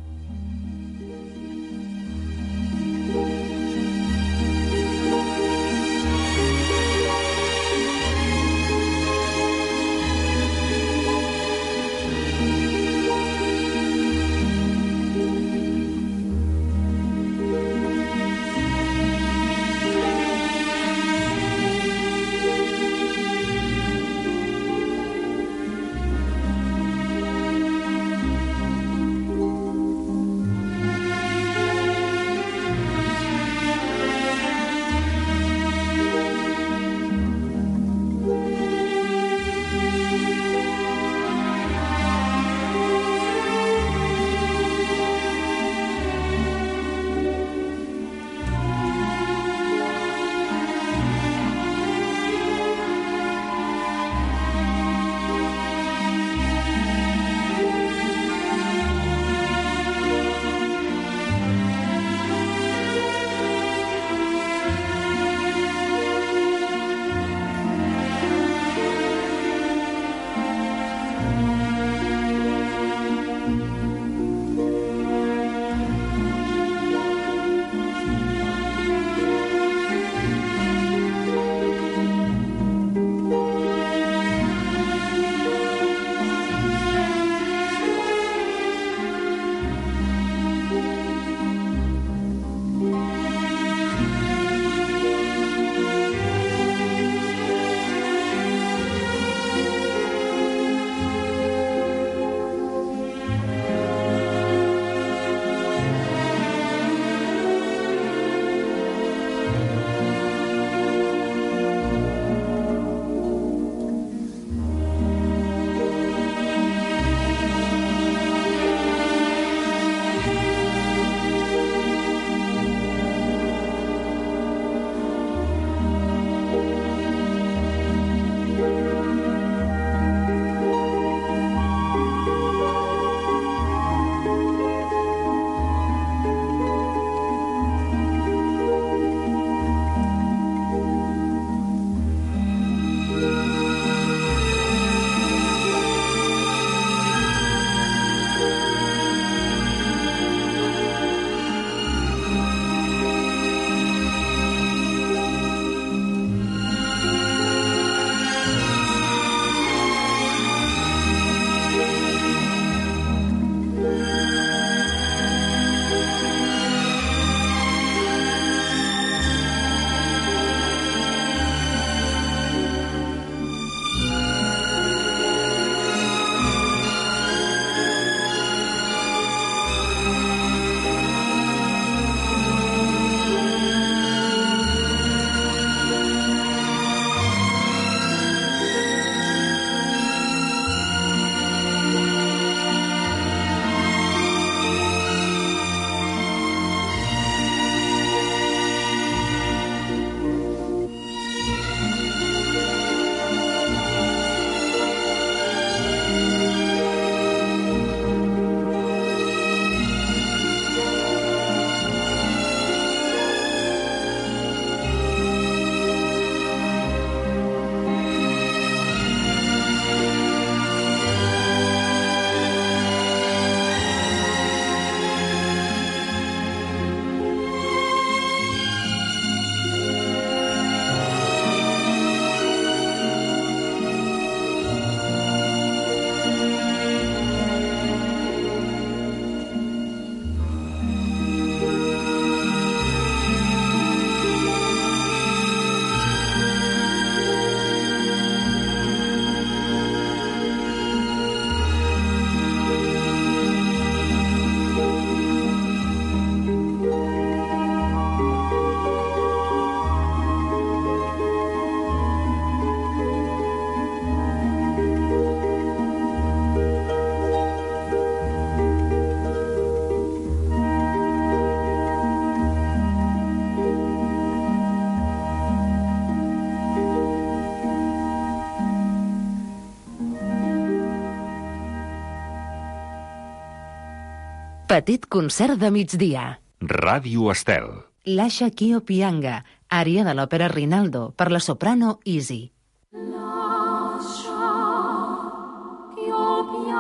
Petit concert de migdia. Ràdio Estel. Lascia Ch'io Pianga, ària de l'òpera Rinaldo, per la soprano Easy. Lascia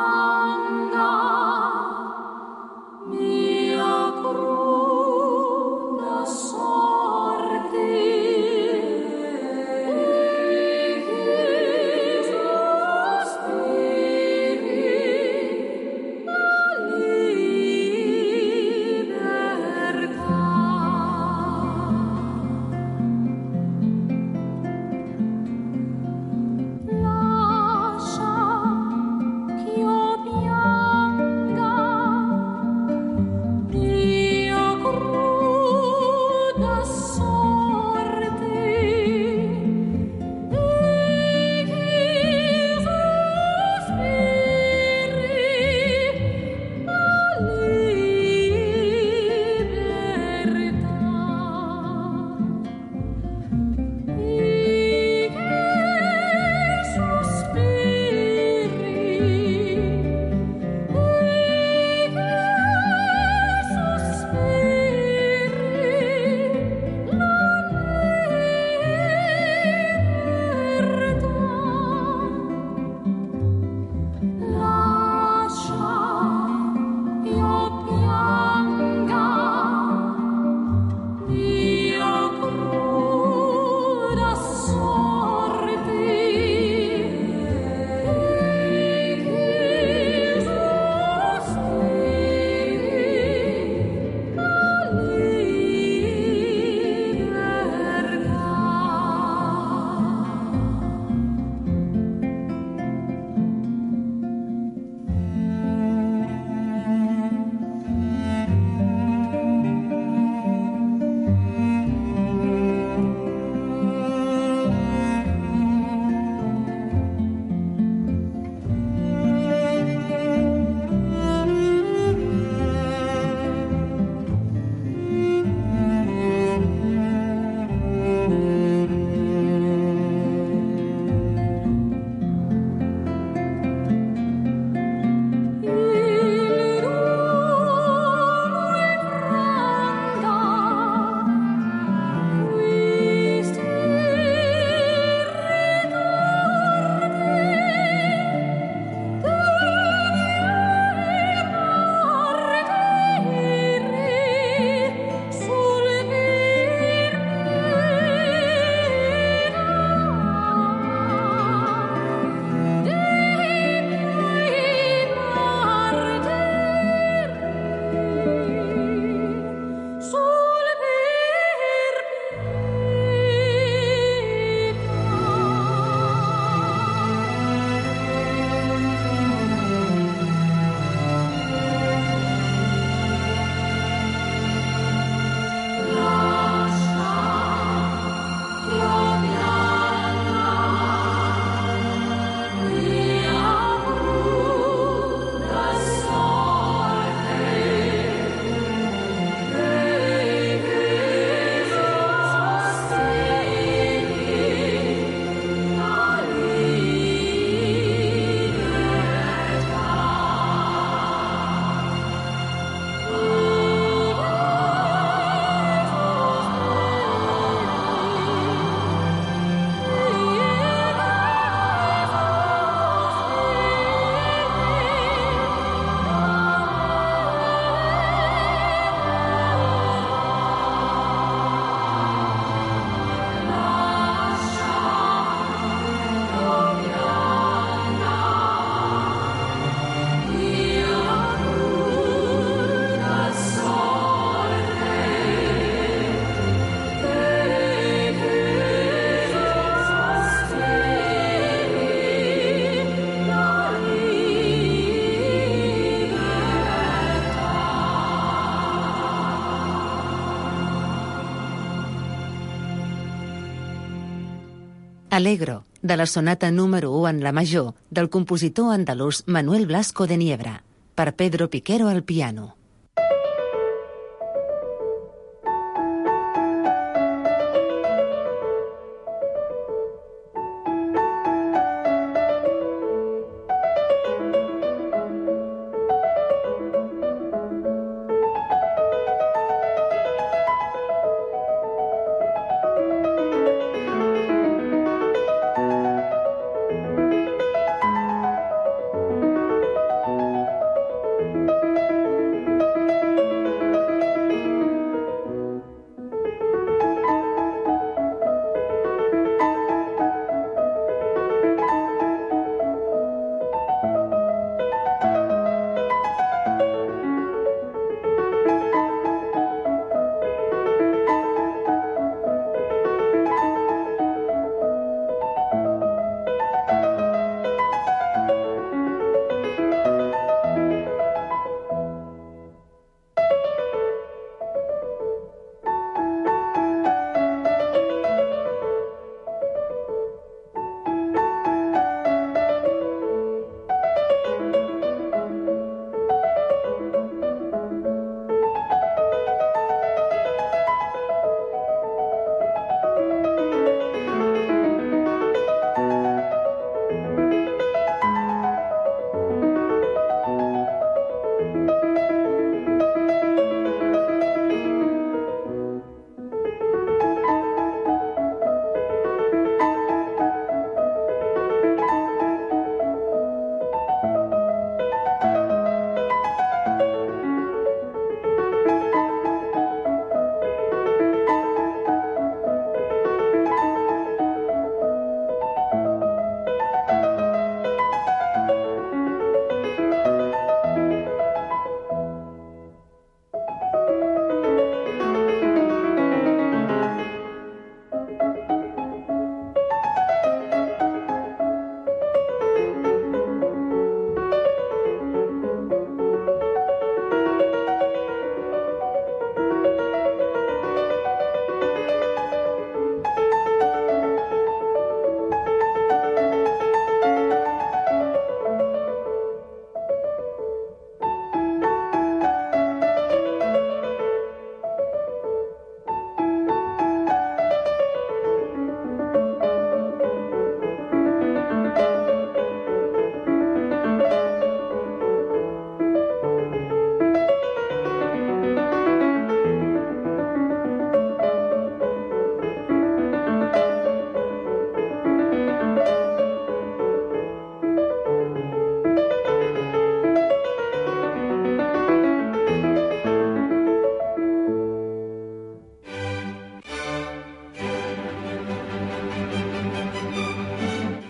Allegro, de la sonata número 1 en la major, del compositor andalús Manuel Blasco de Niebra, per Pedro Piquero al piano.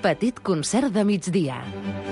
Petit concert de migdia.